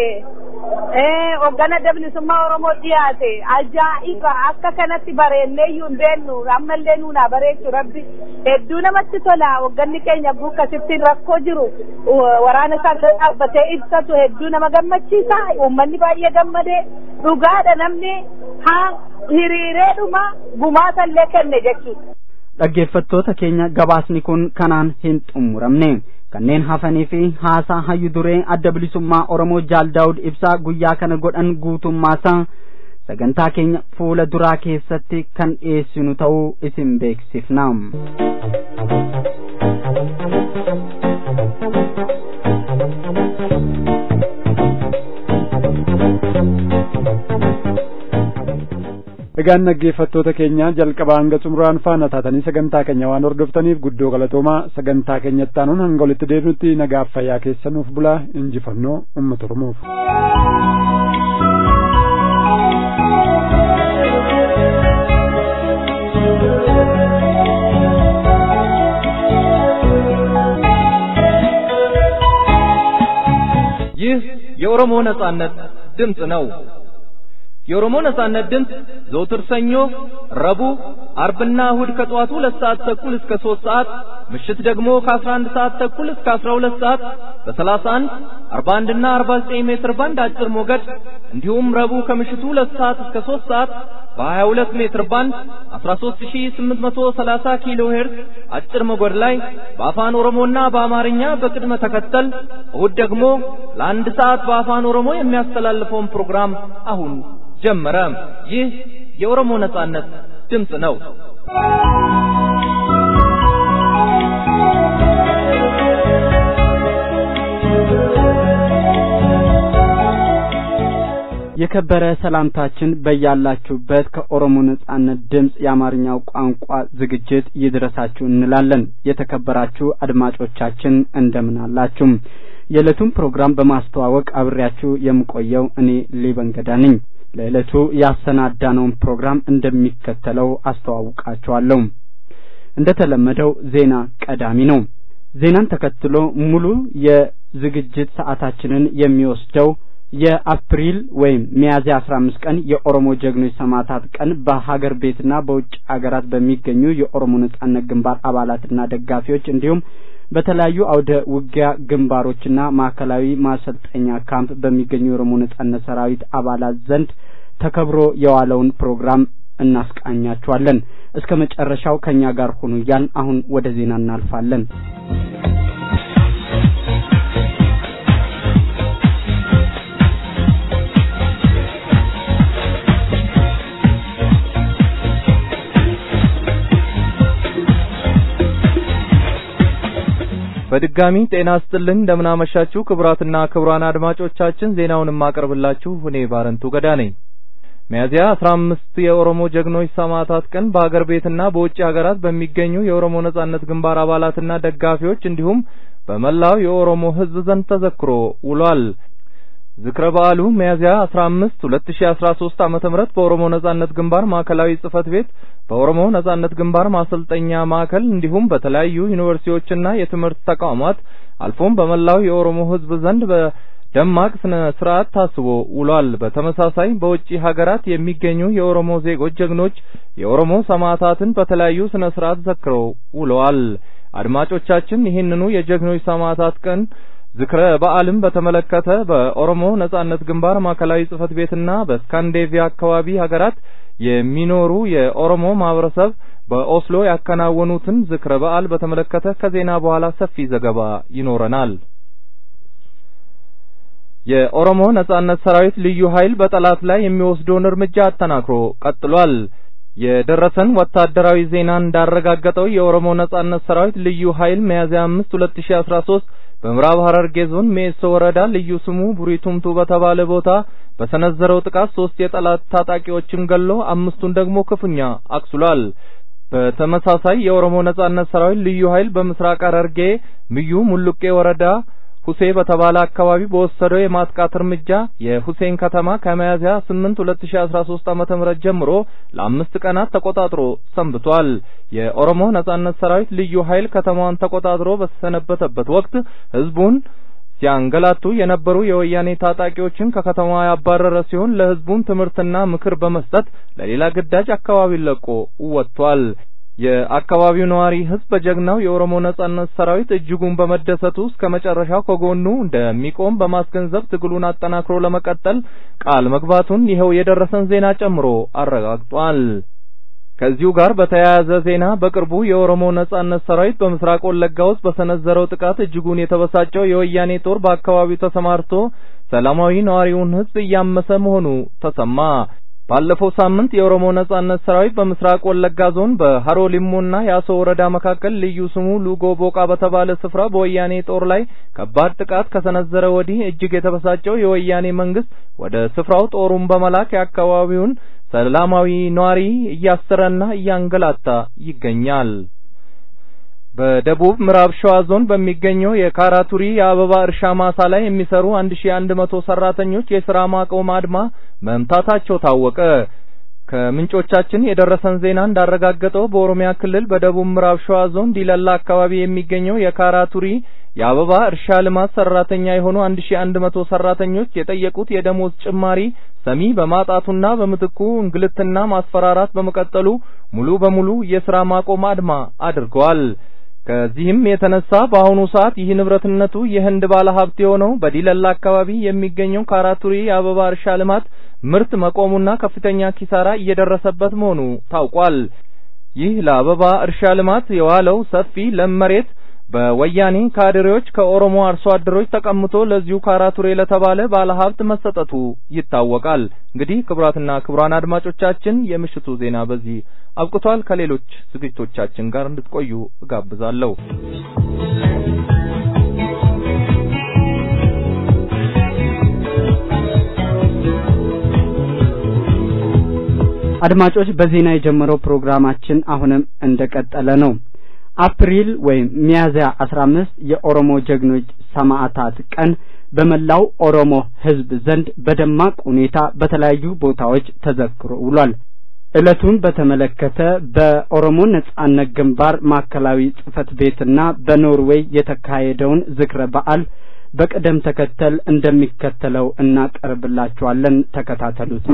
hoggana adda bilisummaa Oromoo dhiyaate ajaa'iba akka kanatti bareennee iyyuu hin beennu ammallee nuunaa bareechu rabbi hedduu namatti tola hogganni keenya guukkasittiin rakkoo jiru waraana isaa dhaabbatee ibsatu hedduu nama gammachiisa uummanni baay'ee gammadee dhugaadha namni haa hiriireedhuma gumaatallee kenne jechuudha. Dhaggeeffattoota keenya gabaasni kun kanaan hin xumuramne kanneen hafanii fi haasaa hayyu duree adda bilisummaa Oromoo Jaal Daawud Ibsaa guyyaa kana godhan guutummaasaa sagantaa keenya fuula duraa keessatti kan dhiyeessinu ta'uu isin beeksifna. Egaan dhaggeeffattoota keenya jalqabaa hanga xumuraan faana taatanii sagantaa keenya waan hordoftaniif guddoo galatoomaa sagantaa keenyatti aanuun hanga walitti deebinutti nagaaf fayyaa keessanuuf bulaa injifannoo uummata Oromoof. ይህ የኦሮሞ ነጻነት ድምፅ ነው። የኦሮሞ ነጻነት ድምፅ ዘወትር ሰኞ፣ ረቡዕ፣ አርብና እሁድ ከጠዋቱ ሁለት ሰዓት ተኩል እስከ ሶስት ሰዓት ምሽት ደግሞ ከአስራ አንድ ሰዓት ተኩል እስከ አስራ ሁለት ሰዓት በሰላሳ አንድ አርባ አንድ እና አርባ ዘጠኝ ሜትር ባንድ አጭር ሞገድ እንዲሁም ረቡዕ ከምሽቱ ሁለት ሰዓት እስከ ሶስት ሰዓት በሀያ ሁለት ሜትር ባንድ አስራ ሦስት ሺህ ስምንት መቶ ሰላሳ ኪሎ ሄርዝ አጭር ሞገድ ላይ በአፋን ኦሮሞና በአማርኛ በቅድመ ተከተል እሁድ ደግሞ ለአንድ ሰዓት በአፋን ኦሮሞ የሚያስተላልፈውን ፕሮግራም አሁን ጀመረ። ይህ የኦሮሞ ነጻነት ድምፅ ነው። የከበረ ሰላምታችን በያላችሁበት ከኦሮሞ ነጻነት ድምጽ የአማርኛው ቋንቋ ዝግጅት ይድረሳችሁ እንላለን። የተከበራችሁ አድማጮቻችን እንደምን አላችሁ? የዕለቱን ፕሮግራም በማስተዋወቅ አብሬያችሁ የምቆየው እኔ ሊበንገዳ ነኝ። ለዕለቱ ያሰናዳነውን ፕሮግራም እንደሚከተለው አስተዋውቃችኋለሁ። እንደተለመደው ዜና ቀዳሚ ነው። ዜናን ተከትሎ ሙሉ የዝግጅት ሰዓታችንን የሚወስደው የአፕሪል ወይም ሚያዝያ አስራ አምስት ቀን የኦሮሞ ጀግኖች ሰማዕታት ቀን በሀገር ቤትና በውጭ ሀገራት በሚገኙ የኦሮሞ ነጻነት ግንባር አባላትና ደጋፊዎች እንዲሁም በተለያዩ አውደ ውጊያ ግንባሮችና ማዕከላዊ ማሰልጠኛ ካምፕ በሚገኙ የኦሮሞ ነጻነት ሰራዊት አባላት ዘንድ ተከብሮ የዋለውን ፕሮግራም እናስቃኛችኋለን። እስከ መጨረሻው ከኛ ጋር ሁኑ እያልን አሁን ወደ ዜና እናልፋለን። በድጋሚ ጤና ይስጥልን እንደምን አመሻችሁ ክቡራትና ክቡራን አድማጮቻችን። ዜናውን ማቀርብላችሁ እኔ ባረንቱ ገዳ ነኝ። ሚያዝያ አስራ አምስት የኦሮሞ ጀግኖች ሰማዕታት ቀን በአገር ቤትና በውጭ ሀገራት በሚገኙ የኦሮሞ ነጻነት ግንባር አባላትና ደጋፊዎች እንዲሁም በመላው የኦሮሞ ሕዝብ ዘንድ ተዘክሮ ውሏል። ዝክረ በዓሉ ሚያዝያ አስራ አምስት ሁለት ሺህ አስራ ሶስት ዓመተ ምህረት በኦሮሞ ነጻነት ግንባር ማዕከላዊ ጽሕፈት ቤት በኦሮሞ ነጻነት ግንባር ማሰልጠኛ ማዕከል እንዲሁም በተለያዩ ዩኒቨርሲቲዎችና የትምህርት ተቋማት አልፎም በመላው የኦሮሞ ሕዝብ ዘንድ በደማቅ ስነ ስርዓት ታስቦ ውሏል። በተመሳሳይ በውጭ ሀገራት የሚገኙ የኦሮሞ ዜጎች ጀግኖች የኦሮሞ ሰማዕታትን በተለያዩ ስነ ስርዓት ዘክረው ውለዋል። አድማጮቻችን ይህንኑ የጀግኖች ሰማዕታት ቀን ዝክረ በዓልን በተመለከተ በኦሮሞ ነጻነት ግንባር ማዕከላዊ ጽሕፈት ቤትና በስካንዲኔቪያ አካባቢ ሀገራት የሚኖሩ የኦሮሞ ማህበረሰብ በኦስሎ ያከናወኑትን ዝክረ በዓል በተመለከተ ከዜና በኋላ ሰፊ ዘገባ ይኖረናል። የኦሮሞ ነጻነት ሰራዊት ልዩ ኃይል በጠላት ላይ የሚወስደውን እርምጃ አጠናክሮ ቀጥሏል። የደረሰን ወታደራዊ ዜና እንዳረጋገጠው የኦሮሞ ነጻነት ሰራዊት ልዩ ኃይል ሚያዝያ አምስት ሁለት ሺህ አስራ ሶስት በምዕራብ ሐረርጌ ዞን ሜሶ ወረዳ ልዩ ስሙ ቡሪቱምቱ በተባለ ቦታ በሰነዘረው ጥቃት ሶስት የጠላት ታጣቂዎችን ገሎ አምስቱን ደግሞ ክፉኛ አቁስሏል። በተመሳሳይ የኦሮሞ ነጻነት ሰራዊት ልዩ ኃይል በምስራቅ ሐረርጌ ምዩ ሙሉቄ ወረዳ ሁሴ በተባለ አካባቢ በወሰደው የማጥቃት እርምጃ የሁሴን ከተማ ከሚያዝያ ስምንት ሁለት ሺህ አስራ ሶስት ዓመተ ምህረት ጀምሮ ለአምስት ቀናት ተቆጣጥሮ ሰንብቷል። የኦሮሞ ነጻነት ሰራዊት ልዩ ኃይል ከተማዋን ተቆጣጥሮ በሰነበተበት ወቅት ህዝቡን ሲያንገላቱ የነበሩ የወያኔ ታጣቂዎችን ከከተማዋ ያባረረ ሲሆን ለህዝቡም ትምህርትና ምክር በመስጠት ለሌላ ግዳጅ አካባቢውን ለቆ ወጥቷል። የአካባቢው ነዋሪ ህዝብ በጀግናው የኦሮሞ ነጻነት ሰራዊት እጅጉን በመደሰቱ እስከ መጨረሻው ከጎኑ እንደሚቆም በማስገንዘብ ትግሉን አጠናክሮ ለመቀጠል ቃል መግባቱን ይኸው የደረሰን ዜና ጨምሮ አረጋግጧል። ከዚሁ ጋር በተያያዘ ዜና በቅርቡ የኦሮሞ ነጻነት ሰራዊት በምስራቅ ወለጋ ውስጥ በሰነዘረው ጥቃት እጅጉን የተበሳጨው የወያኔ ጦር በአካባቢው ተሰማርቶ ሰላማዊ ነዋሪውን ህዝብ እያመሰ መሆኑ ተሰማ። ባለፈው ሳምንት የኦሮሞ ነጻነት ሰራዊት በምስራቅ ወለጋ ዞን በሃሮ ሊሙና ያሶ ወረዳ መካከል ልዩ ስሙ ሉጎ ቦቃ በተባለ ስፍራ በወያኔ ጦር ላይ ከባድ ጥቃት ከሰነዘረ ወዲህ እጅግ የተበሳጨው የወያኔ መንግስት ወደ ስፍራው ጦሩን በመላክ የአካባቢውን ሰላማዊ ነዋሪ እያሰረና እያንገላታ ይገኛል። በደቡብ ምዕራብ ሸዋ ዞን በሚገኘው የካራቱሪ የአበባ እርሻ ማሳ ላይ የሚሰሩ አንድ ሺህ አንድ መቶ ሰራተኞች የሥራ ማቆም አድማ መምታታቸው ታወቀ። ከምንጮቻችን የደረሰን ዜና እንዳረጋገጠው በኦሮሚያ ክልል በደቡብ ምዕራብ ሸዋ ዞን ዲለላ አካባቢ የሚገኘው የካራቱሪ የአበባ እርሻ ልማት ሰራተኛ የሆኑ አንድ ሺህ አንድ መቶ ሰራተኞች የጠየቁት የደሞዝ ጭማሪ ሰሚ በማጣቱና በምትኩ እንግልትና ማስፈራራት በመቀጠሉ ሙሉ በሙሉ የሥራ ማቆም አድማ አድርገዋል። ከዚህም የተነሳ በአሁኑ ሰዓት ይህ ንብረትነቱ የህንድ ባለሀብት የሆነው በዲለላ አካባቢ የሚገኘው ካራቱሪ የአበባ እርሻ ልማት ምርት መቆሙና ከፍተኛ ኪሳራ እየደረሰበት መሆኑ ታውቋል። ይህ ለአበባ እርሻ ልማት የዋለው ሰፊ ለም መሬት በወያኔ ካድሬዎች ከኦሮሞ አርሶ አደሮች ተቀምጦ ለዚሁ ካራቱሪ ለተባለ ባለሀብት መሰጠቱ ይታወቃል። እንግዲህ ክቡራትና ክቡራን አድማጮቻችን የምሽቱ ዜና በዚህ አብቅቷል። ከሌሎች ዝግጅቶቻችን ጋር እንድትቆዩ እጋብዛለሁ። አድማጮች በዜና የጀመረው ፕሮግራማችን አሁንም እንደቀጠለ ነው። አፕሪል ወይም ሚያዝያ አስራ አምስት የኦሮሞ ጀግኖች ሰማዕታት ቀን በመላው ኦሮሞ ሕዝብ ዘንድ በደማቅ ሁኔታ በተለያዩ ቦታዎች ተዘክሮ ውሏል። ዕለቱን በተመለከተ በኦሮሞ ነጻነት ግንባር ማዕከላዊ ጽሕፈት ቤትና በኖርዌይ የተካሄደውን ዝክረ በዓል በቅደም ተከተል እንደሚከተለው እናቀርብላችኋለን። ተከታተሉት።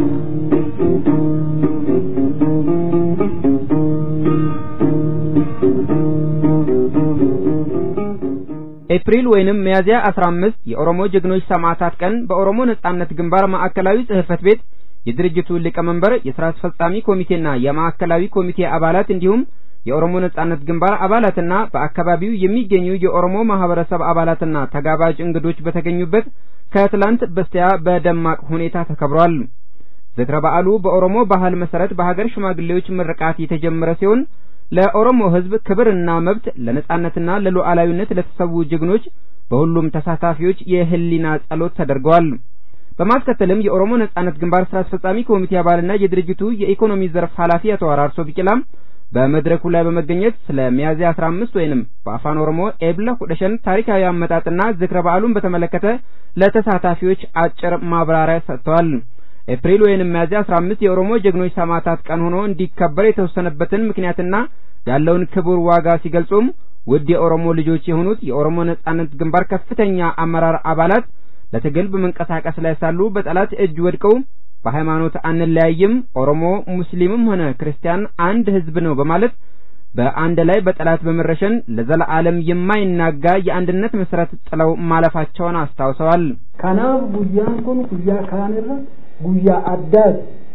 ኤፕሪል ወይንም ሚያዝያ አስራ አምስት የኦሮሞ ጀግኖች ሰማዕታት ቀን በኦሮሞ ነጻነት ግንባር ማዕከላዊ ጽሕፈት ቤት የድርጅቱ ሊቀመንበር የሥራ አስፈጻሚ ኮሚቴና የማዕከላዊ ኮሚቴ አባላት እንዲሁም የኦሮሞ ነጻነት ግንባር አባላትና በአካባቢው የሚገኙ የኦሮሞ ማህበረሰብ አባላትና ተጋባዥ እንግዶች በተገኙበት ከትላንት በስቲያ በደማቅ ሁኔታ ተከብሯል። ዝክረ በዓሉ በኦሮሞ ባህል መሰረት በሀገር ሽማግሌዎች ምርቃት የተጀመረ ሲሆን ለኦሮሞ ሕዝብ ክብርና መብት ለነጻነትና ለሉዓላዊነት ለተሰዉ ጀግኖች በሁሉም ተሳታፊዎች የህሊና ጸሎት ተደርጓል። በማስከተልም የኦሮሞ ነጻነት ግንባር ስራ አስፈጻሚ ኮሚቴ አባልና የድርጅቱ የኢኮኖሚ ዘርፍ ኃላፊ አቶ አራርሶ ቢቂላም በመድረኩ ላይ በመገኘት ስለ ሚያዝያ አስራ አምስት ወይንም በአፋን ኦሮሞ ኤብለ ሁደሸን ታሪካዊ አመጣጥና ዝክረ በዓሉን በተመለከተ ለተሳታፊዎች አጭር ማብራሪያ ሰጥተዋል። ኤፕሪል ወይንም ሚያዝያ አስራ አምስት የኦሮሞ ጀግኖች ሰማዕታት ቀን ሆኖ እንዲከበር የተወሰነበትን ምክንያትና ያለውን ክቡር ዋጋ ሲገልጹም ውድ የኦሮሞ ልጆች የሆኑት የኦሮሞ ነጻነት ግንባር ከፍተኛ አመራር አባላት ለትግል በመንቀሳቀስ ላይ ሳሉ በጠላት እጅ ወድቀው በሃይማኖት አንለያይም፣ ኦሮሞ ሙስሊምም ሆነ ክርስቲያን አንድ ህዝብ ነው በማለት በአንድ ላይ በጠላት በመረሸን ለዘላለም የማይናጋ የአንድነት መሰረት ጥለው ማለፋቸውን አስታውሰዋል። ከናፍ ጉያን ኩን ጉያ ካንራ ጉያ አዳት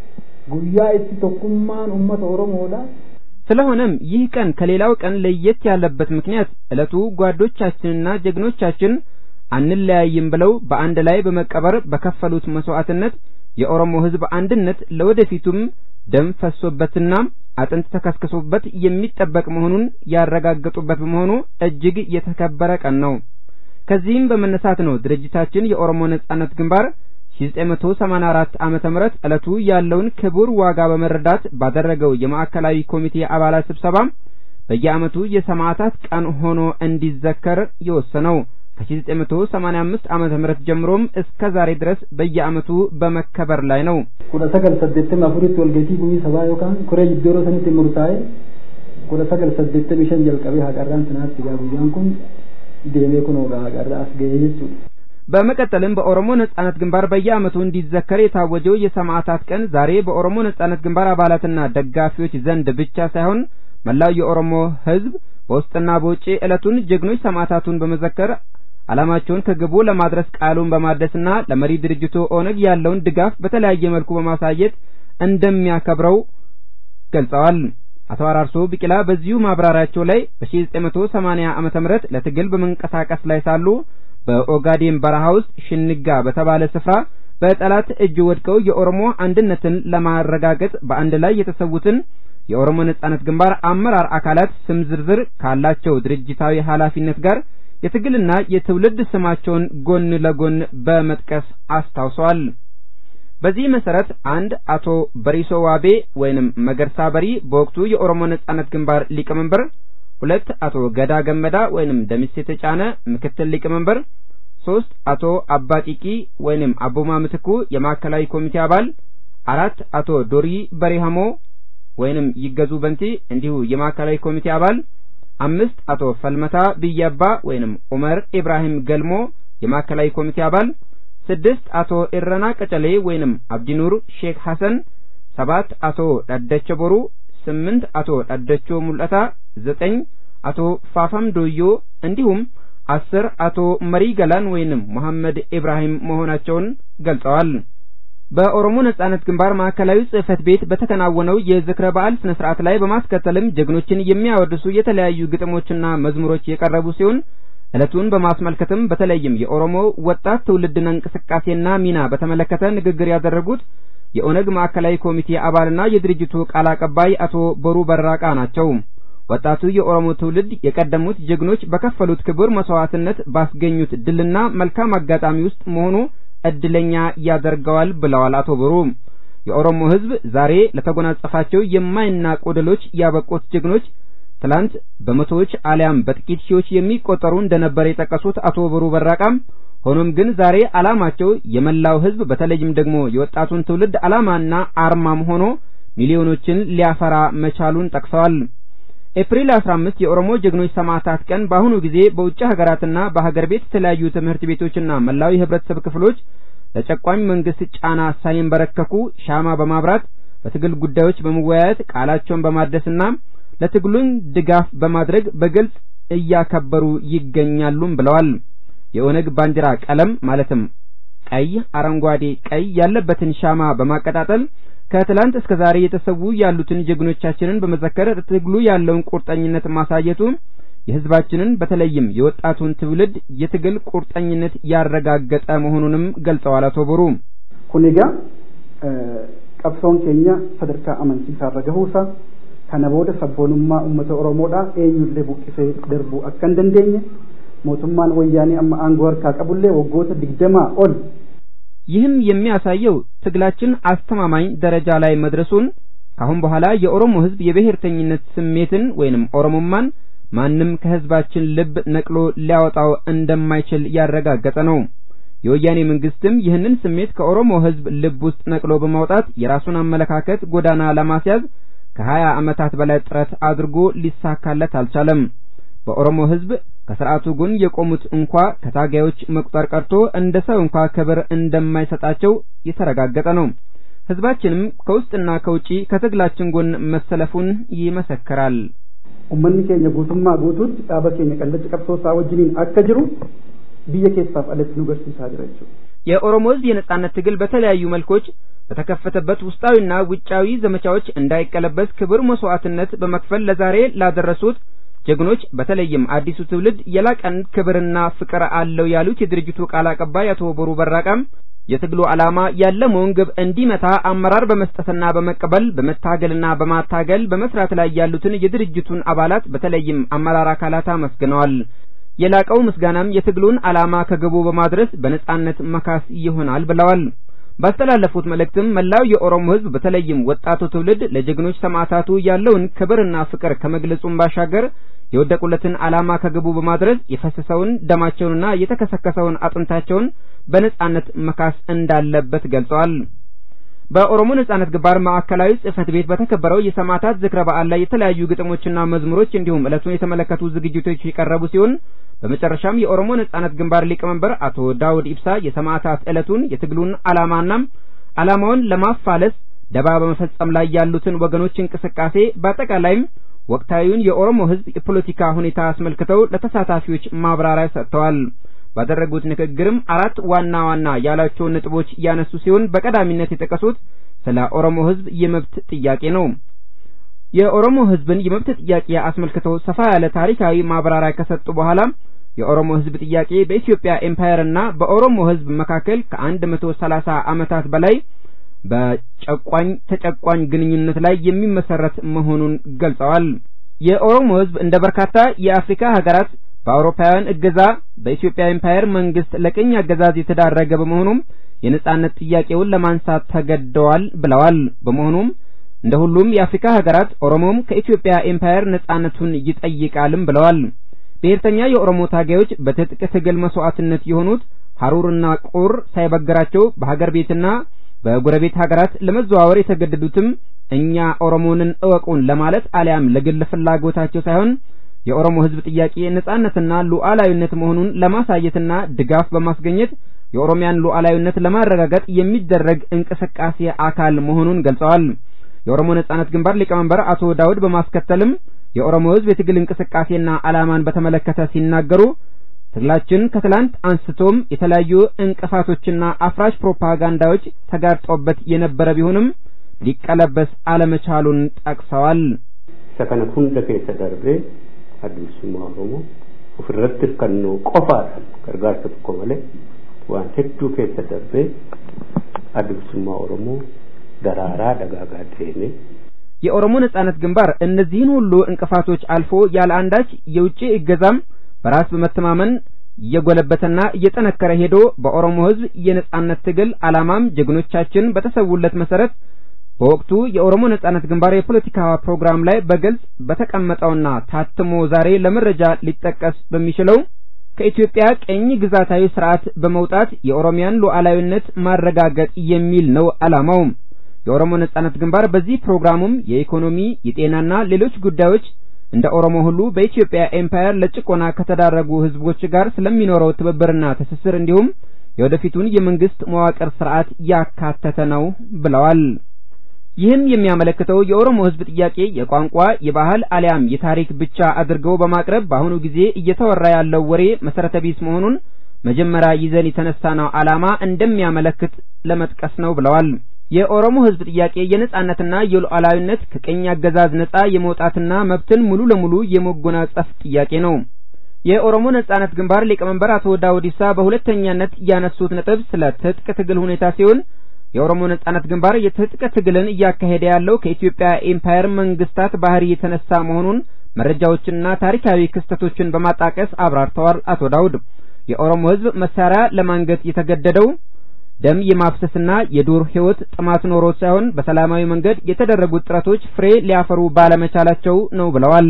ጉያ እቲ ተኩማን ኡመት ኦሮሞዳ ስለሆነም ይህ ቀን ከሌላው ቀን ለየት ያለበት ምክንያት ዕለቱ ጓዶቻችንና ጀግኖቻችን አንለያይም ብለው በአንድ ላይ በመቀበር በከፈሉት መስዋዕትነት የኦሮሞ ህዝብ አንድነት ለወደፊቱም ደም ፈሶበትና አጥንት ተከስክሶበት የሚጠበቅ መሆኑን ያረጋገጡበት በመሆኑ እጅግ የተከበረ ቀን ነው። ከዚህም በመነሳት ነው ድርጅታችን የኦሮሞ ነጻነት ግንባር ሺህ ዘጠኝ መቶ ሰማንያ አራት ዓመተ ምህረት ዕለቱ ያለውን ክቡር ዋጋ በመረዳት ባደረገው የማዕከላዊ ኮሚቴ አባላት ስብሰባ በየዓመቱ የሰማዕታት ቀን ሆኖ እንዲዘከር የወሰነው። ከሺህ ዘጠኝ መቶ ሰማንያ አምስት ዓመተ ምህረት ጀምሮም እስከ ዛሬ ድረስ በየዓመቱ በመከበር ላይ ነው። ኩለ ሰገል ሰደተም አፍሪት ወልገቲ ጉሚ ሰባ ዮካን ኩረ ይዶሮ ሰንት ሙርታይ ኩለ ሰገል ሰደተም ይሸን ጀልቀቢ ሀቀራን ትናት ሲጋቡያን ኩን ዴሜ ኩኖ ጋር አስገየቹ። በመቀጠልም በኦሮሞ ነጻነት ግንባር በየዓመቱ እንዲዘከር የታወጀው የሰማዕታት ቀን ዛሬ በኦሮሞ ነጻነት ግንባር አባላትና ደጋፊዎች ዘንድ ብቻ ሳይሆን መላው የኦሮሞ ህዝብ በውስጥና በውጪ ዕለቱን ጀግኖች ሰማዕታቱን በመዘከር ዓላማቸውን ከግቡ ለማድረስ ቃሉን በማደስና ለመሪ ድርጅቱ ኦነግ ያለውን ድጋፍ በተለያየ መልኩ በማሳየት እንደሚያከብረው ገልጸዋል። አቶ አራርሶ ቢቂላ በዚሁ ማብራሪያቸው ላይ በሺህ ዘጠኝ መቶ ሰማንያ ዓመተ ምህረት ለትግል በመንቀሳቀስ ላይ ሳሉ በኦጋዴን በረሃ ውስጥ ሽንጋ በተባለ ስፍራ በጠላት እጅ ወድቀው የኦሮሞ አንድነትን ለማረጋገጥ በአንድ ላይ የተሰዉትን የኦሮሞ ነጻነት ግንባር አመራር አካላት ስም ዝርዝር ካላቸው ድርጅታዊ ኃላፊነት ጋር የትግልና የትውልድ ስማቸውን ጎን ለጎን በመጥቀስ አስታውሰዋል። በዚህ መሰረት አንድ አቶ በሪሶ ዋቤ ወይንም መገርሳ በሪ በወቅቱ የኦሮሞ ነጻነት ግንባር ሊቀመንበር፣ ሁለት አቶ ገዳ ገመዳ ወይንም ደምሴ ተጫነ ምክትል ሊቀመንበር፣ ሶስት አቶ አባጢቂ ወይንም አቦማ ምትኩ የማዕከላዊ ኮሚቴ አባል፣ አራት አቶ ዶሪ በሪሃሞ ወይንም ይገዙ በንቲ እንዲሁ የማዕከላዊ ኮሚቴ አባል፣ አምስት አቶ ፈልመታ ቢያባ ወይንም ዑመር ኢብራሂም ገልሞ የማዕከላዊ ኮሚቴ አባል፣ ስድስት አቶ ኢረና ቀጨሌ ወይንም አብዲኑር ሼክ ሐሰን፣ ሰባት አቶ ዳደቸ ቦሩ፣ ስምንት አቶ ዳደቾ ሙልአታ፣ ዘጠኝ አቶ ፋፋም ዶዮ እንዲሁም አስር አቶ መሪ ገላን ወይንም መሐመድ ኢብራሂም መሆናቸውን ገልጸዋል። በኦሮሞ ነጻነት ግንባር ማዕከላዊ ጽሕፈት ቤት በተከናወነው የዝክረ በዓል ስነ ስርዓት ላይ በማስከተልም ጀግኖችን የሚያወድሱ የተለያዩ ግጥሞችና መዝሙሮች የቀረቡ ሲሆን ዕለቱን በማስመልከትም በተለይም የኦሮሞ ወጣት ትውልድና እንቅስቃሴና ሚና በተመለከተ ንግግር ያደረጉት የኦነግ ማዕከላዊ ኮሚቴ አባልና የድርጅቱ ቃል አቀባይ አቶ ቦሩ በራቃ ናቸው። ወጣቱ የኦሮሞ ትውልድ የቀደሙት ጀግኖች በከፈሉት ክቡር መስዋዕትነት ባስገኙት ድልና መልካም አጋጣሚ ውስጥ መሆኑ እድለኛ ያደርገዋል ብለዋል አቶ ቦሩ። የኦሮሞ ህዝብ ዛሬ ለተጎናጸፋቸው የማይናቁ ድሎች ያበቁት ጀግኖች ትላንት በመቶዎች አሊያም በጥቂት ሺዎች የሚቆጠሩ እንደነበር የጠቀሱት አቶ ብሩ በራቃም ሆኖም ግን ዛሬ አላማቸው የመላው ህዝብ በተለይም ደግሞ የወጣቱን ትውልድ አላማና አርማም ሆኖ ሚሊዮኖችን ሊያፈራ መቻሉን ጠቅሰዋል። ኤፕሪል አስራ አምስት የኦሮሞ ጀግኖች ሰማዕታት ቀን በአሁኑ ጊዜ በውጭ ሀገራትና በሀገር ቤት የተለያዩ ትምህርት ቤቶችና መላው የህብረተሰብ ክፍሎች ለጨቋኝ መንግስት ጫና ሳይንበረከኩ ሻማ በማብራት በትግል ጉዳዮች በመወያየት ቃላቸውን በማደስና ለትግሉን ድጋፍ በማድረግ በግልጽ እያከበሩ ይገኛሉም ብለዋል። የኦነግ ባንዲራ ቀለም ማለትም ቀይ፣ አረንጓዴ፣ ቀይ ያለበትን ሻማ በማቀጣጠል ከትላንት እስከ ዛሬ የተሰዉ ያሉትን ጀግኖቻችንን በመዘከር ትግሉ ያለውን ቁርጠኝነት ማሳየቱ የህዝባችንን በተለይም የወጣቱን ትውልድ የትግል ቁርጠኝነት ያረጋገጠ መሆኑንም ገልጸዋል። አቶ ቦሩ ኩኒጋ ቀብሶን ኬኛ ሰደርካ አመንሲሳ ረገሁሳ ከነቦደ ሰቦኑማ ኡመተ ኦሮሞዳ ኤኙሌ ቡቂሴ ደርቡ አከንደንደኝ ሞቱማን ወያኔ አማ አንጓር ካቀቡሌ ወጎተ ድግደማ ኦል ይህም የሚያሳየው ትግላችን አስተማማኝ ደረጃ ላይ መድረሱን ካሁን በኋላ የኦሮሞ ህዝብ የብሔርተኝነት ስሜትን ወይንም ኦሮሞማን ማንም ከህዝባችን ልብ ነቅሎ ሊያወጣው እንደማይችል ያረጋገጠ ነው። የወያኔ መንግስትም ይህንን ስሜት ከኦሮሞ ህዝብ ልብ ውስጥ ነቅሎ በማውጣት የራሱን አመለካከት ጎዳና ለማስያዝ ከሀያ ዓመታት በላይ ጥረት አድርጎ ሊሳካለት አልቻለም። በኦሮሞ ህዝብ ከስርዓቱ ጎን የቆሙት እንኳ ከታጋዮች መቁጠር ቀርቶ እንደ ሰው እንኳ ክብር እንደማይሰጣቸው የተረጋገጠ ነው። ህዝባችንም ከውስጥና ከውጪ ከትግላችን ጎን መሰለፉን ይመሰክራል። ኡመኒ ኬኛ ጉቱማ ጉቱት ዳበኬኛ ቀለጭ ቀብሶሳ ወጅኒን አከጅሩ ቢየኬሳፍ አለት ኑገርሲሳ ድረቹ የኦሮሞ ህዝብ የነጻነት ትግል በተለያዩ መልኮች በተከፈተበት ውስጣዊና ውጫዊ ዘመቻዎች እንዳይቀለበስ ክብር መስዋዕትነት በመክፈል ለዛሬ ላደረሱት ጀግኖች በተለይም አዲሱ ትውልድ የላቀን ክብርና ፍቅር አለው ያሉት የድርጅቱ ቃል አቀባይ አቶ ቦሩ በራቃም የትግሉ ዓላማ ያለመውን ግብ እንዲመታ አመራር በመስጠትና በመቀበል በመታገልና በማታገል በመስራት ላይ ያሉትን የድርጅቱን አባላት በተለይም አመራር አካላት አመስግነዋል። የላቀው ምስጋናም የትግሉን ዓላማ ከግቡ በማድረስ በነጻነት መካስ ይሆናል ብለዋል። ባስተላለፉት መልእክትም መላው የኦሮሞ ህዝብ በተለይም ወጣቱ ትውልድ ለጀግኖች ሰማዕታቱ ያለውን ክብርና ፍቅር ከመግለጹም ባሻገር የወደቁለትን ዓላማ ከግቡ በማድረስ የፈሰሰውን ደማቸውንና የተከሰከሰውን አጥንታቸውን በነጻነት መካስ እንዳለበት ገልጸዋል። በኦሮሞ ነጻነት ግንባር ማዕከላዊ ጽህፈት ቤት በተከበረው የሰማዕታት ዝክረ በዓል ላይ የተለያዩ ግጥሞችና መዝሙሮች እንዲሁም ዕለቱን የተመለከቱ ዝግጅቶች የቀረቡ ሲሆን በመጨረሻም የኦሮሞ ነጻነት ግንባር ሊቀመንበር አቶ ዳውድ ኢብሳ የሰማዕታት ዕለቱን የትግሉን ዓላማና ዓላማውን ለማፋለስ ደባ በመፈጸም ላይ ያሉትን ወገኖች እንቅስቃሴ በአጠቃላይም ወቅታዊውን የኦሮሞ ህዝብ የፖለቲካ ሁኔታ አስመልክተው ለተሳታፊዎች ማብራሪያ ሰጥተዋል። ባደረጉት ንግግርም አራት ዋና ዋና ያላቸው ነጥቦች ያነሱ ሲሆን በቀዳሚነት የተጠቀሱት ስለ ኦሮሞ ህዝብ የመብት ጥያቄ ነው። የኦሮሞ ህዝብን የመብት ጥያቄ አስመልክተው ሰፋ ያለ ታሪካዊ ማብራሪያ ከሰጡ በኋላ የኦሮሞ ህዝብ ጥያቄ በኢትዮጵያ ኤምፓየርና በኦሮሞ ህዝብ መካከል ከአንድ መቶ ሰላሳ ዓመታት በላይ በጨቋኝ ተጨቋኝ ግንኙነት ላይ የሚመሰረት መሆኑን ገልጸዋል። የኦሮሞ ህዝብ እንደ በርካታ የአፍሪካ ሀገራት በአውሮፓውያን እገዛ በኢትዮጵያ ኤምፓየር መንግስት ለቅኝ አገዛዝ የተዳረገ በመሆኑም የነጻነት ጥያቄውን ለማንሳት ተገደዋል ብለዋል። በመሆኑም እንደ ሁሉም የአፍሪካ ሀገራት ኦሮሞም ከኢትዮጵያ ኤምፓየር ነጻነቱን ይጠይቃልም ብለዋል። ብሔርተኛ የኦሮሞ ታጋዮች በትጥቅ ትግል መስዋዕትነት የሆኑት ሐሩርና ቁር ሳይበግራቸው በሀገር ቤትና በጎረቤት ሀገራት ለመዘዋወር የተገደዱትም እኛ ኦሮሞንን እወቁን ለማለት አሊያም ለግል ፍላጎታቸው ሳይሆን የኦሮሞ ህዝብ ጥያቄ ነጻነትና ሉዓላዊነት መሆኑን ለማሳየትና ድጋፍ በማስገኘት የኦሮሚያን ሉዓላዊነት ለማረጋገጥ የሚደረግ እንቅስቃሴ አካል መሆኑን ገልጸዋል። የኦሮሞ ነጻነት ግንባር ሊቀመንበር አቶ ዳውድ በማስከተልም የኦሮሞ ህዝብ የትግል እንቅስቃሴና ዓላማን በተመለከተ ሲናገሩ ትግላችን ከትላንት አንስቶም የተለያዩ እንቅፋቶችና አፍራሽ ፕሮፓጋንዳዎች ተጋርጦበት የነበረ ቢሆንም ሊቀለበስ አለመቻሉን ጠቅሰዋል። ሰከነ ሁንደ ከሰ ደርቤ አዲስማ ኦሮሞ ፍረት ከኖ ቆፋር ከርጋርተ ተቆመለ ዋን ሄዱ ከሰ ደርቤ አዲስማ ኦሮሞ ደራራ ደጋጋ ደኔ የኦሮሞ ነጻነት ግንባር እነዚህን ሁሉ እንቅፋቶች አልፎ ያለ አንዳች የውጪ እገዛም በራስ በመተማመን እየጎለበተና እየጠነከረ ሄዶ በኦሮሞ ህዝብ የነጻነት ትግል ዓላማም ጀግኖቻችን በተሰውለት መሰረት በወቅቱ የኦሮሞ ነጻነት ግንባር የፖለቲካ ፕሮግራም ላይ በግልጽ በተቀመጠውና ታትሞ ዛሬ ለመረጃ ሊጠቀስ በሚችለው ከኢትዮጵያ ቀኝ ግዛታዊ ስርዓት በመውጣት የኦሮሚያን ሉዓላዊነት ማረጋገጥ የሚል ነው ዓላማው። የኦሮሞ ነጻነት ግንባር በዚህ ፕሮግራሙም የኢኮኖሚ የጤናና ሌሎች ጉዳዮች እንደ ኦሮሞ ሁሉ በኢትዮጵያ ኤምፓየር ለጭቆና ከተዳረጉ ህዝቦች ጋር ስለሚኖረው ትብብርና ትስስር እንዲሁም የወደፊቱን የመንግስት መዋቅር ስርዓት ያካተተ ነው ብለዋል። ይህም የሚያመለክተው የኦሮሞ ህዝብ ጥያቄ የቋንቋ የባህል አሊያም የታሪክ ብቻ አድርገው በማቅረብ በአሁኑ ጊዜ እየተወራ ያለው ወሬ መሰረተ ቢስ መሆኑን መጀመሪያ ይዘን የተነሳነው ዓላማ እንደሚያመለክት ለመጥቀስ ነው ብለዋል። የኦሮሞ ህዝብ ጥያቄ የነጻነትና የሉዓላዊነት ከቀኝ አገዛዝ ነጻ የመውጣትና መብትን ሙሉ ለሙሉ የመጎናጸፍ ጥያቄ ነው። የኦሮሞ ነጻነት ግንባር ሊቀመንበር አቶ ዳውድ ኢብሳ በሁለተኛነት ያነሱት ነጥብ ስለ ትጥቅ ትግል ሁኔታ ሲሆን የኦሮሞ ነጻነት ግንባር የትጥቅ ትግልን እያካሄደ ያለው ከኢትዮጵያ ኤምፓየር መንግስታት ባህሪ የተነሳ መሆኑን መረጃዎችና ታሪካዊ ክስተቶችን በማጣቀስ አብራርተዋል። አቶ ዳውድ የኦሮሞ ህዝብ መሳሪያ ለማንገት የተገደደው ደም የማፍሰስና የዱር ህይወት ጥማት ኖሮ ሳይሆን በሰላማዊ መንገድ የተደረጉት ጥረቶች ፍሬ ሊያፈሩ ባለመቻላቸው ነው ብለዋል።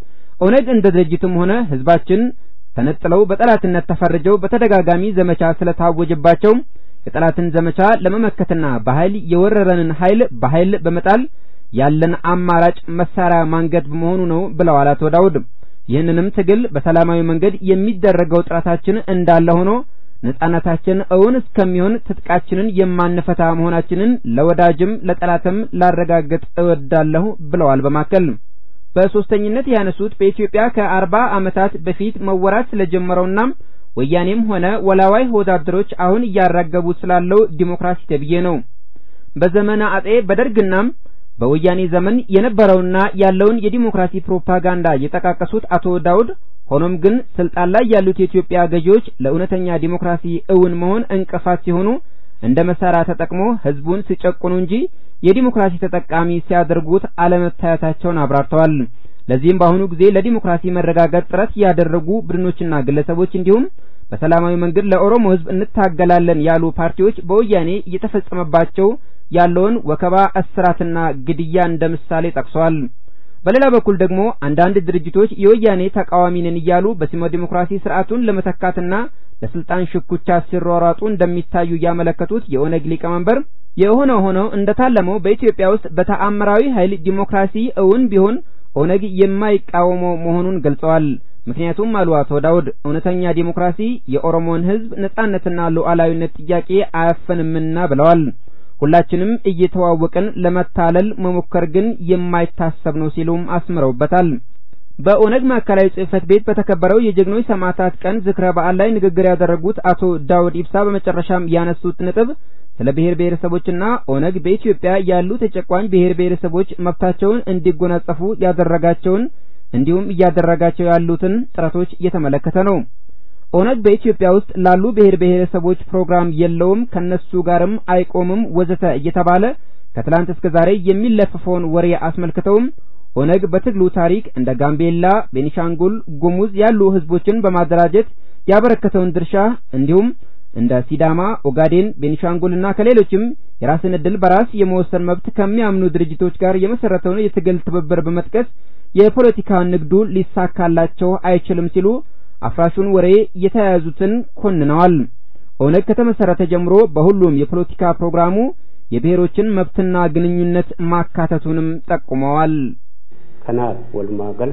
ኦነግ እንደ ድርጅትም ሆነ ህዝባችን ተነጥለው በጠላትነት ተፈርጀው በተደጋጋሚ ዘመቻ ስለታወጀባቸው የጠላትን ዘመቻ ለመመከትና በኃይል የወረረንን ኃይል በኃይል በመጣል ያለን አማራጭ መሳሪያ ማንገት በመሆኑ ነው ብለዋል አቶ ዳውድ። ይህንንም ትግል በሰላማዊ መንገድ የሚደረገው ጥረታችን እንዳለ ሆኖ ነጻነታችን እውን እስከሚሆን ትጥቃችንን የማንፈታ መሆናችንን ለወዳጅም ለጠላትም ላረጋግጥ እወዳለሁ ብለዋል። በማከል በሶስተኝነት ያነሱት በኢትዮጵያ ከአርባ ዓመታት በፊት መወራት ስለጀመረውና ወያኔም ሆነ ወላዋይ ወዳደሮች አሁን እያራገቡ ስላለው ዲሞክራሲ ተብዬ ነው። በዘመነ አጼ በደርግና በወያኔ ዘመን የነበረውና ያለውን የዲሞክራሲ ፕሮፓጋንዳ የጠቃቀሱት አቶ ዳውድ ሆኖም ግን ስልጣን ላይ ያሉት የኢትዮጵያ ገዢዎች ለእውነተኛ ዲሞክራሲ እውን መሆን እንቅፋት ሲሆኑ እንደ መሳሪያ ተጠቅሞ ህዝቡን ሲጨቁኑ እንጂ የዲሞክራሲ ተጠቃሚ ሲያደርጉት አለመታየታቸውን አብራርተዋል። ለዚህም በአሁኑ ጊዜ ለዲሞክራሲ መረጋገጥ ጥረት ያደረጉ ቡድኖችና ግለሰቦች እንዲሁም በሰላማዊ መንገድ ለኦሮሞ ህዝብ እንታገላለን ያሉ ፓርቲዎች በወያኔ እየተፈጸመባቸው ያለውን ወከባ፣ እስራትና ግድያ እንደምሳሌ ጠቅሰዋል። በሌላ በኩል ደግሞ አንዳንድ ድርጅቶች የወያኔ ተቃዋሚ ነን እያሉ በስመ ዲሞክራሲ ስርዓቱን ለመተካትና ለስልጣን ሽኩቻ ሲሯሯጡ እንደሚታዩ ያመለከቱት የኦነግ ሊቀመንበር የሆነ ሆኖ እንደታለመው በኢትዮጵያ ውስጥ በተአምራዊ ኃይል ዲሞክራሲ እውን ቢሆን ኦነግ የማይቃወመው መሆኑን ገልጸዋል። ምክንያቱም አሉ አቶ ዳውድ እውነተኛ ዲሞክራሲ የኦሮሞን ህዝብ ነጻነትና ሉዓላዊነት ጥያቄ አያፈንምና ብለዋል። ሁላችንም እየተዋወቅን ለመታለል መሞከር ግን የማይታሰብ ነው ሲሉም አስምረውበታል። በኦነግ ማዕከላዊ ጽሕፈት ቤት በተከበረው የጀግኖች ሰማዕታት ቀን ዝክረ በዓል ላይ ንግግር ያደረጉት አቶ ዳውድ ኢብሳ በመጨረሻም ያነሱት ነጥብ ስለ ብሔር ብሔረሰቦችና ኦነግ በኢትዮጵያ ያሉ ተጨቋኝ ብሔር ብሔረሰቦች መብታቸውን እንዲጎናጸፉ ያደረጋቸውን እንዲሁም እያደረጋቸው ያሉትን ጥረቶች እየተመለከተ ነው። ኦነግ በኢትዮጵያ ውስጥ ላሉ ብሔር ብሔረሰቦች ፕሮግራም የለውም፣ ከነሱ ጋርም አይቆምም ወዘተ እየተባለ ከትላንት እስከ ዛሬ የሚለፈፈውን ወሬ አስመልክተውም ኦነግ በትግሉ ታሪክ እንደ ጋምቤላ፣ ቤኒሻንጉል ጉሙዝ ያሉ ህዝቦችን በማደራጀት ያበረከተውን ድርሻ እንዲሁም እንደ ሲዳማ፣ ኦጋዴን፣ ቤኒሻንጉልና ከሌሎችም የራስን ዕድል በራስ የመወሰን መብት ከሚያምኑ ድርጅቶች ጋር የመሰረተውን የትግል ትብብር በመጥቀስ የፖለቲካ ንግዱ ሊሳካላቸው አይችልም ሲሉ አፍራሹን ወሬ የተያያዙትን ኮንነዋል። ኦነግ ከተመሰረተ ጀምሮ በሁሉም የፖለቲካ ፕሮግራሙ የብሔሮችን መብትና ግንኙነት ማካተቱንም ጠቁመዋል። ከናል ወልማገል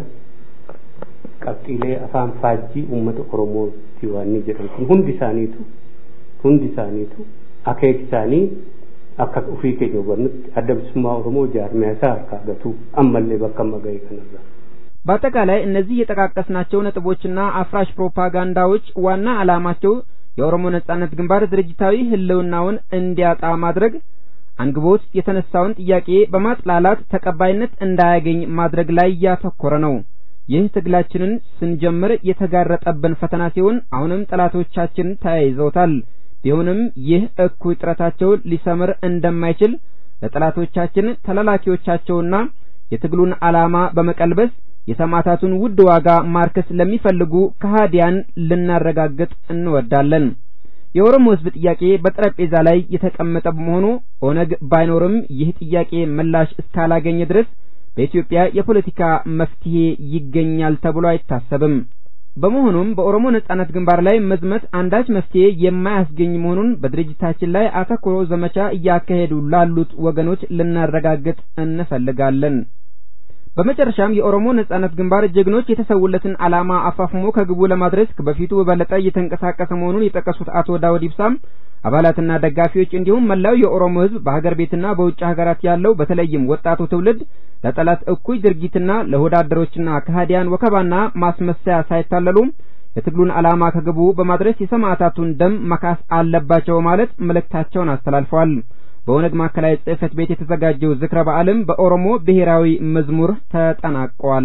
ቀጥሌ አፋን ፋጂ ኡመት ኦሮሞ ሲዋኒ ጀደልኩ ሁንዲ ሳኒቱ ሁንዲ ሳኒቱ አከክሳኒ አከ ኡፊ ከጆ ወንት አደብስማ ኦሮሞ ጃርሚያሳ አርካገቱ አመለ በከመገይ ከነዛ በአጠቃላይ እነዚህ የጠቃቀስናቸው ነጥቦችና አፍራሽ ፕሮፓጋንዳዎች ዋና ዓላማቸው የኦሮሞ ነጻነት ግንባር ድርጅታዊ ህልውናውን እንዲያጣ ማድረግ፣ አንግቦት የተነሳውን ጥያቄ በማጥላላት ተቀባይነት እንዳያገኝ ማድረግ ላይ ያተኮረ ነው። ይህ ትግላችንን ስንጀምር የተጋረጠብን ፈተና ሲሆን አሁንም ጠላቶቻችን ተያይዘውታል። ቢሆንም ይህ እኩይ ጥረታቸው ሊሰምር እንደማይችል ለጠላቶቻችን ተላላኪዎቻቸውና የትግሉን ዓላማ በመቀልበስ የሰማዕታቱን ውድ ዋጋ ማርከስ ለሚፈልጉ ከሃዲያን ልናረጋግጥ እንወዳለን። የኦሮሞ ሕዝብ ጥያቄ በጠረጴዛ ላይ የተቀመጠ በመሆኑ ኦነግ ባይኖርም ይህ ጥያቄ ምላሽ እስካላገኘ ድረስ በኢትዮጵያ የፖለቲካ መፍትሄ ይገኛል ተብሎ አይታሰብም። በመሆኑም በኦሮሞ ነጻነት ግንባር ላይ መዝመት አንዳች መፍትሄ የማያስገኝ መሆኑን በድርጅታችን ላይ አተኩሮ ዘመቻ እያካሄዱ ላሉት ወገኖች ልናረጋግጥ እንፈልጋለን። በመጨረሻም የኦሮሞ ነጻነት ግንባር ጀግኖች የተሰውለትን ዓላማ አፋፍሞ ከግቡ ለማድረስ በፊቱ በበለጠ እየተንቀሳቀሰ መሆኑን የጠቀሱት አቶ ዳውድ ኢብሳም አባላትና ደጋፊዎች እንዲሁም መላው የኦሮሞ ሕዝብ በሀገር ቤትና በውጭ ሀገራት ያለው በተለይም ወጣቱ ትውልድ ለጠላት እኩይ ድርጊትና ለሆዳደሮችና ከሃዲያን ወከባና ማስመሰያ ሳይታለሉ የትግሉን ዓላማ ከግቡ በማድረስ የሰማዕታቱን ደም መካስ አለባቸው ማለት መልእክታቸውን አስተላልፈዋል። በኦነግ ማዕከላዊ ጽሕፈት ቤት የተዘጋጀው ዝክረ በዓልም በኦሮሞ ብሔራዊ መዝሙር ተጠናቋል።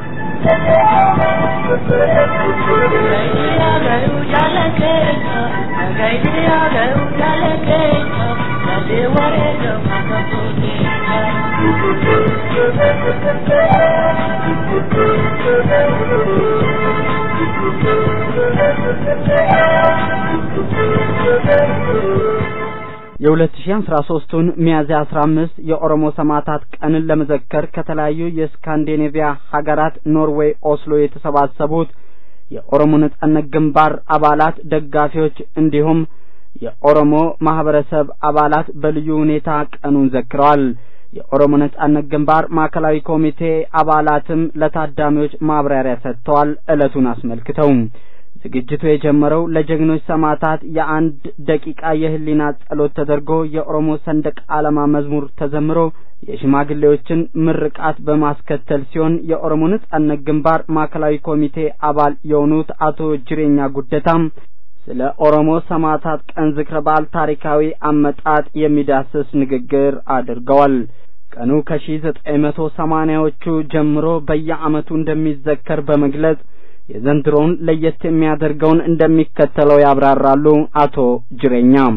የሁለት ሺህ አስራ ሶስቱን ሚያዝያ አስራ አምስት የኦሮሞ ሰማዕታት ቀንን ለመዘከር ከተለያዩ የስካንዲኔቪያ ሀገራት ኖርዌይ ኦስሎ የተሰባሰቡት የኦሮሞ ነጻነት ግንባር አባላት ደጋፊዎች እንዲሁም የኦሮሞ ማህበረሰብ አባላት በልዩ ሁኔታ ቀኑን ዘክረዋል። የኦሮሞ ነጻነት ግንባር ማዕከላዊ ኮሚቴ አባላትም ለታዳሚዎች ማብራሪያ ሰጥተዋል። ዕለቱን አስመልክተው ዝግጅቱ የጀመረው ለጀግኖች ሰማዕታት የአንድ ደቂቃ የህሊና ጸሎት ተደርጎ የኦሮሞ ሰንደቅ ዓላማ መዝሙር ተዘምሮ የሽማግሌዎችን ምርቃት በማስከተል ሲሆን የኦሮሞ ነጻነት ግንባር ማዕከላዊ ኮሚቴ አባል የሆኑት አቶ ጅሬኛ ጉደታም ስለ ኦሮሞ ሰማዕታት ቀን ዝክረ በዓል ታሪካዊ አመጣጥ የሚዳስስ ንግግር አድርገዋል። ቀኑ ከሺህ ዘጠኝ መቶ ሰማኒያዎቹ ጀምሮ በየዓመቱ እንደሚዘከር በመግለጽ የዘንድሮውን ለየት የሚያደርገውን እንደሚከተለው ያብራራሉ። አቶ ጅሬኛም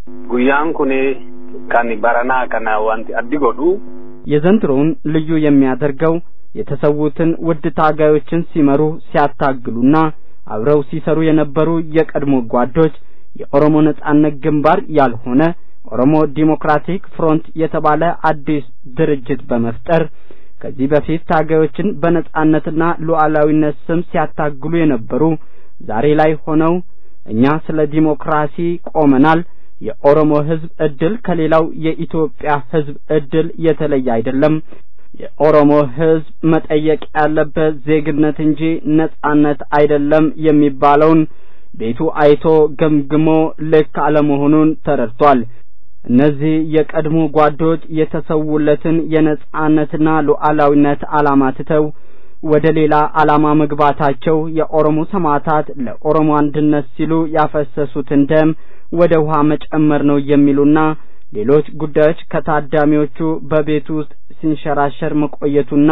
ጉያን ኩኔ ካኒ ባራና ካና ዋንቲ አዲጎዱ የዘንድሮውን ልዩ የሚያደርገው የተሰዉትን ውድ ታጋዮችን ሲመሩ ሲያታግሉና አብረው ሲሰሩ የነበሩ የቀድሞ ጓዶች የኦሮሞ ነጻነት ግንባር ያልሆነ ኦሮሞ ዲሞክራቲክ ፍሮንት የተባለ አዲስ ድርጅት በመፍጠር ከዚህ በፊት ታጋዮችን በነጻነትና ሉዓላዊነት ስም ሲያታግሉ የነበሩ ዛሬ ላይ ሆነው እኛ ስለ ዲሞክራሲ ቆመናል፣ የኦሮሞ ሕዝብ እድል ከሌላው የኢትዮጵያ ሕዝብ እድል የተለየ አይደለም፣ የኦሮሞ ሕዝብ መጠየቅ ያለበት ዜግነት እንጂ ነጻነት አይደለም የሚባለውን ቤቱ አይቶ ገምግሞ ልክ አለመሆኑን ተረድቷል። እነዚህ የቀድሞ ጓዶች የተሰውለትን የነጻነትና ሉዓላዊነት ዓላማ ትተው ወደ ሌላ ዓላማ መግባታቸው የኦሮሞ ሰማዕታት ለኦሮሞ አንድነት ሲሉ ያፈሰሱትን ደም ወደ ውሃ መጨመር ነው የሚሉና ሌሎች ጉዳዮች ከታዳሚዎቹ በቤት ውስጥ ሲንሸራሸር መቆየቱና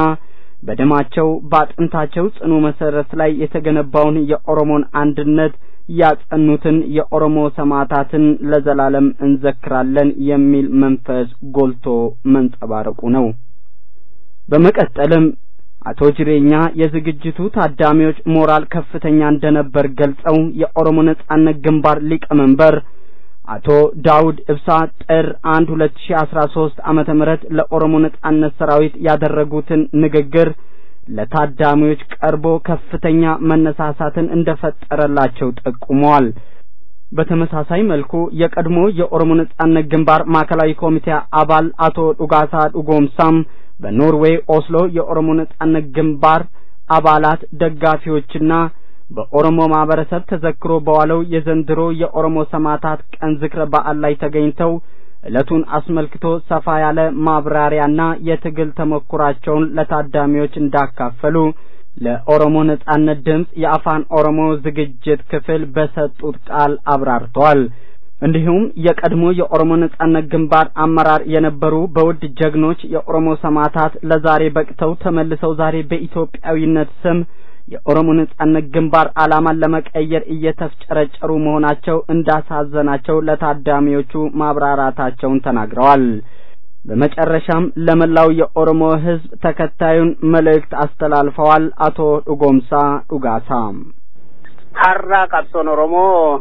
በደማቸው ባጥንታቸው ጽኑ መሰረት ላይ የተገነባውን የኦሮሞን አንድነት ያጸኑትን የኦሮሞ ሰማዕታትን ለዘላለም እንዘክራለን የሚል መንፈስ ጎልቶ መንጸባረቁ ነው። በመቀጠልም አቶ ጅሬኛ የዝግጅቱ ታዳሚዎች ሞራል ከፍተኛ እንደነበር ገልጸው የኦሮሞ ነጻነት ግንባር ሊቀመንበር አቶ ዳውድ ኢብሳ ጥር አንድ ሁለት ሺህ አስራ ሶስት ዓመተ ምህረት ለኦሮሞ ነጻነት ሰራዊት ያደረጉትን ንግግር ለታዳሚዎች ቀርቦ ከፍተኛ መነሳሳትን እንደፈጠረላቸው ጠቁመዋል። በተመሳሳይ መልኩ የቀድሞ የኦሮሞ ነጻነት ግንባር ማዕከላዊ ኮሚቴ አባል አቶ ዱጋሳ ዱጎምሳም በኖርዌይ ኦስሎ የኦሮሞ ነጻነት ግንባር አባላት ደጋፊዎችና በኦሮሞ ማህበረሰብ ተዘክሮ በዋለው የዘንድሮ የኦሮሞ ሰማዕታት ቀን ዝክረ በዓል ላይ ተገኝተው ዕለቱን አስመልክቶ ሰፋ ያለ ማብራሪያና የትግል ተሞክሯቸውን ለታዳሚዎች እንዳካፈሉ ለኦሮሞ ነጻነት ድምጽ የአፋን ኦሮሞ ዝግጅት ክፍል በሰጡት ቃል አብራርተዋል። እንዲሁም የቀድሞ የኦሮሞ ነጻነት ግንባር አመራር የነበሩ በውድ ጀግኖች የኦሮሞ ሰማዕታት ለዛሬ በቅተው ተመልሰው ዛሬ በኢትዮጵያዊነት ስም የኦሮሞ ነጻነት ግንባር ዓላማን ለመቀየር እየተፍጨረጨሩ መሆናቸው እንዳሳዘናቸው ለታዳሚዎቹ ማብራራታቸውን ተናግረዋል። በመጨረሻም ለመላው የኦሮሞ ህዝብ ተከታዩን መልእክት አስተላልፈዋል። አቶ ዱጎምሳ ዱጋሳ ሀራ ቀብሶን ኦሮሞ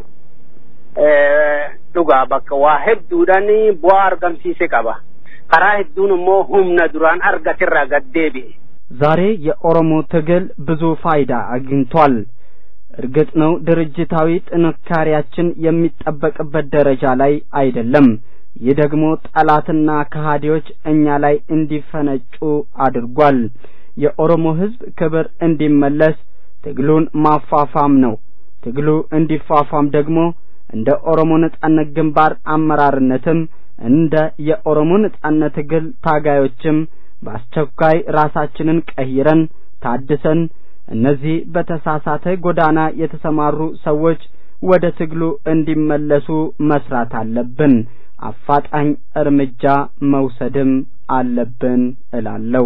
ዱጋ በከዋ ሄዱዳኒ ቧር ገምሲሴ ቀባ ከራ ሄዱን ሞ ሁምነ ዱራን አርገትራ ገደቢ ዛሬ የኦሮሞ ትግል ብዙ ፋይዳ አግኝቷል። እርግጥ ነው ድርጅታዊ ጥንካሬያችን የሚጠበቅበት ደረጃ ላይ አይደለም። ይህ ደግሞ ጠላትና ከሃዲዎች እኛ ላይ እንዲፈነጩ አድርጓል። የኦሮሞ ህዝብ ክብር እንዲመለስ ትግሉን ማፋፋም ነው። ትግሉ እንዲፋፋም ደግሞ እንደ ኦሮሞ ነጻነት ግንባር አመራርነትም እንደ የኦሮሞ ነጻነት ትግል ታጋዮችም በአስቸኳይ ራሳችንን ቀይረን ታድሰን እነዚህ በተሳሳተ ጎዳና የተሰማሩ ሰዎች ወደ ትግሉ እንዲመለሱ መስራት አለብን። አፋጣኝ እርምጃ መውሰድም አለብን እላለሁ።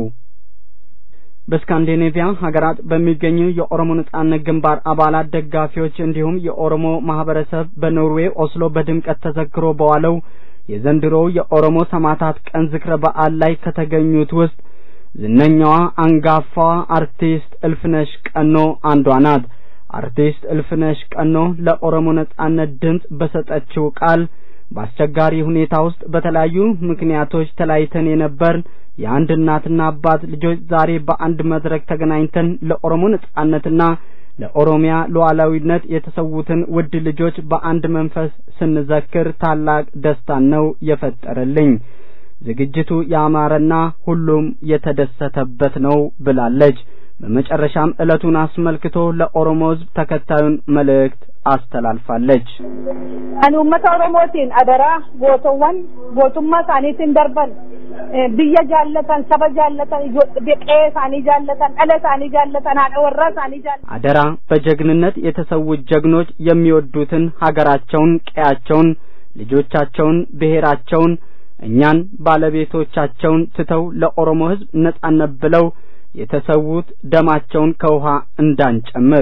በስካንዲኔቪያ ሀገራት በሚገኙ የኦሮሞ ነጻነት ግንባር አባላት ደጋፊዎች እንዲሁም የኦሮሞ ማህበረሰብ በኖርዌይ ኦስሎ በድምቀት ተዘክሮ በዋለው የዘንድሮው የኦሮሞ ሰማዕታት ቀን ዝክረ በዓል ላይ ከተገኙት ውስጥ ዝነኛዋ አንጋፋዋ አርቲስት እልፍነሽ ቀኖ አንዷ ናት። አርቲስት እልፍነሽ ቀኖ ለኦሮሞ ነጻነት ድምጽ በሰጠችው ቃል በአስቸጋሪ ሁኔታ ውስጥ በተለያዩ ምክንያቶች ተለያይተን የነበር የአንድ እናትና አባት ልጆች ዛሬ በአንድ መድረክ ተገናኝተን ለኦሮሞ ነጻነትና ለኦሮሚያ ሉዓላዊነት የተሰዉትን ውድ ልጆች በአንድ መንፈስ ስንዘክር ታላቅ ደስታ ነው የፈጠረልኝ። ዝግጅቱ ያማረና ሁሉም የተደሰተበት ነው ብላለች። በመጨረሻም ዕለቱን አስመልክቶ ለኦሮሞ ህዝብ ተከታዩን መልእክት አስተላልፋለች። አኑ ኡመተ ኦሮሞቲን አደራ ጎቶዋን ጎቱማ ሳኒቲን ደርበን ብየ ጃለተን ሰበ ጃለተን በቀ ሳኒ ጃለተን አለ ሳኒ ጃለተን አወራ ሳኒ ጃለተን አደራ በጀግንነት የተሰዉት ጀግኖች የሚወዱትን ሀገራቸውን፣ ቀያቸውን፣ ልጆቻቸውን፣ ብሔራቸውን እኛን ባለቤቶቻቸውን ትተው ለኦሮሞ ህዝብ ነጻነት ብለው የተሰዉት ደማቸውን ከውሃ እንዳንጨምር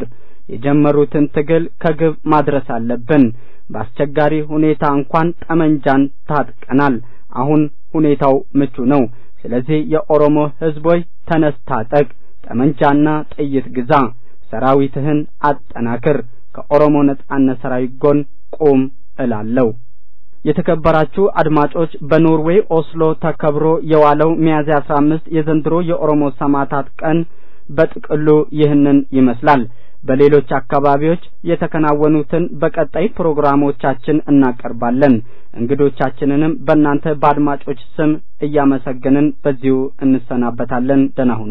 የጀመሩትን ትግል ከግብ ማድረስ አለብን። በአስቸጋሪ ሁኔታ እንኳን ጠመንጃን ታጥቀናል። አሁን ሁኔታው ምቹ ነው። ስለዚህ የኦሮሞ ህዝቦች ተነስ፣ ታጠቅ፣ ጠመንጃና ጥይት ግዛ፣ ሰራዊትህን አጠናክር፣ ከኦሮሞ ነጻነት ሰራዊት ጎን ቁም እላለሁ። የተከበራችሁ አድማጮች በኖርዌይ ኦስሎ ተከብሮ የዋለው ሚያዝያ አስራ አምስት የዘንድሮ የኦሮሞ ሰማዕታት ቀን በጥቅሉ ይህንን ይመስላል። በሌሎች አካባቢዎች የተከናወኑትን በቀጣይ ፕሮግራሞቻችን እናቀርባለን። እንግዶቻችንንም በእናንተ በአድማጮች ስም እያመሰገንን በዚሁ እንሰናበታለን። ደህና ሁኑ።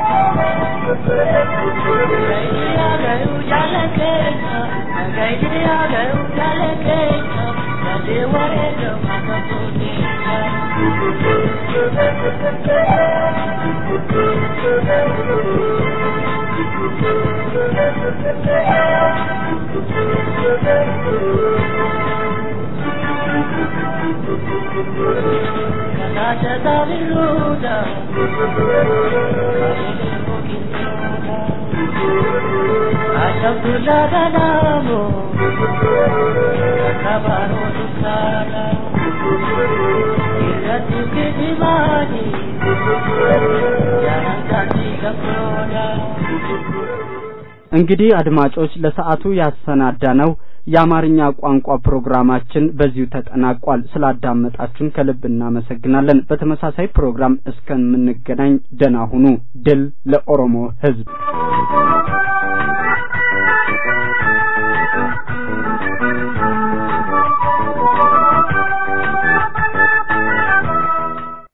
እንግዲህ አድማጮች ለሰዓቱ ያሰናዳነው የአማርኛ ቋንቋ ፕሮግራማችን በዚሁ ተጠናቋል። ስላዳመጣችሁን ከልብ እናመሰግናለን። በተመሳሳይ ፕሮግራም እስከምንገናኝ ደህና ሁኑ። ድል ለኦሮሞ ሕዝብ።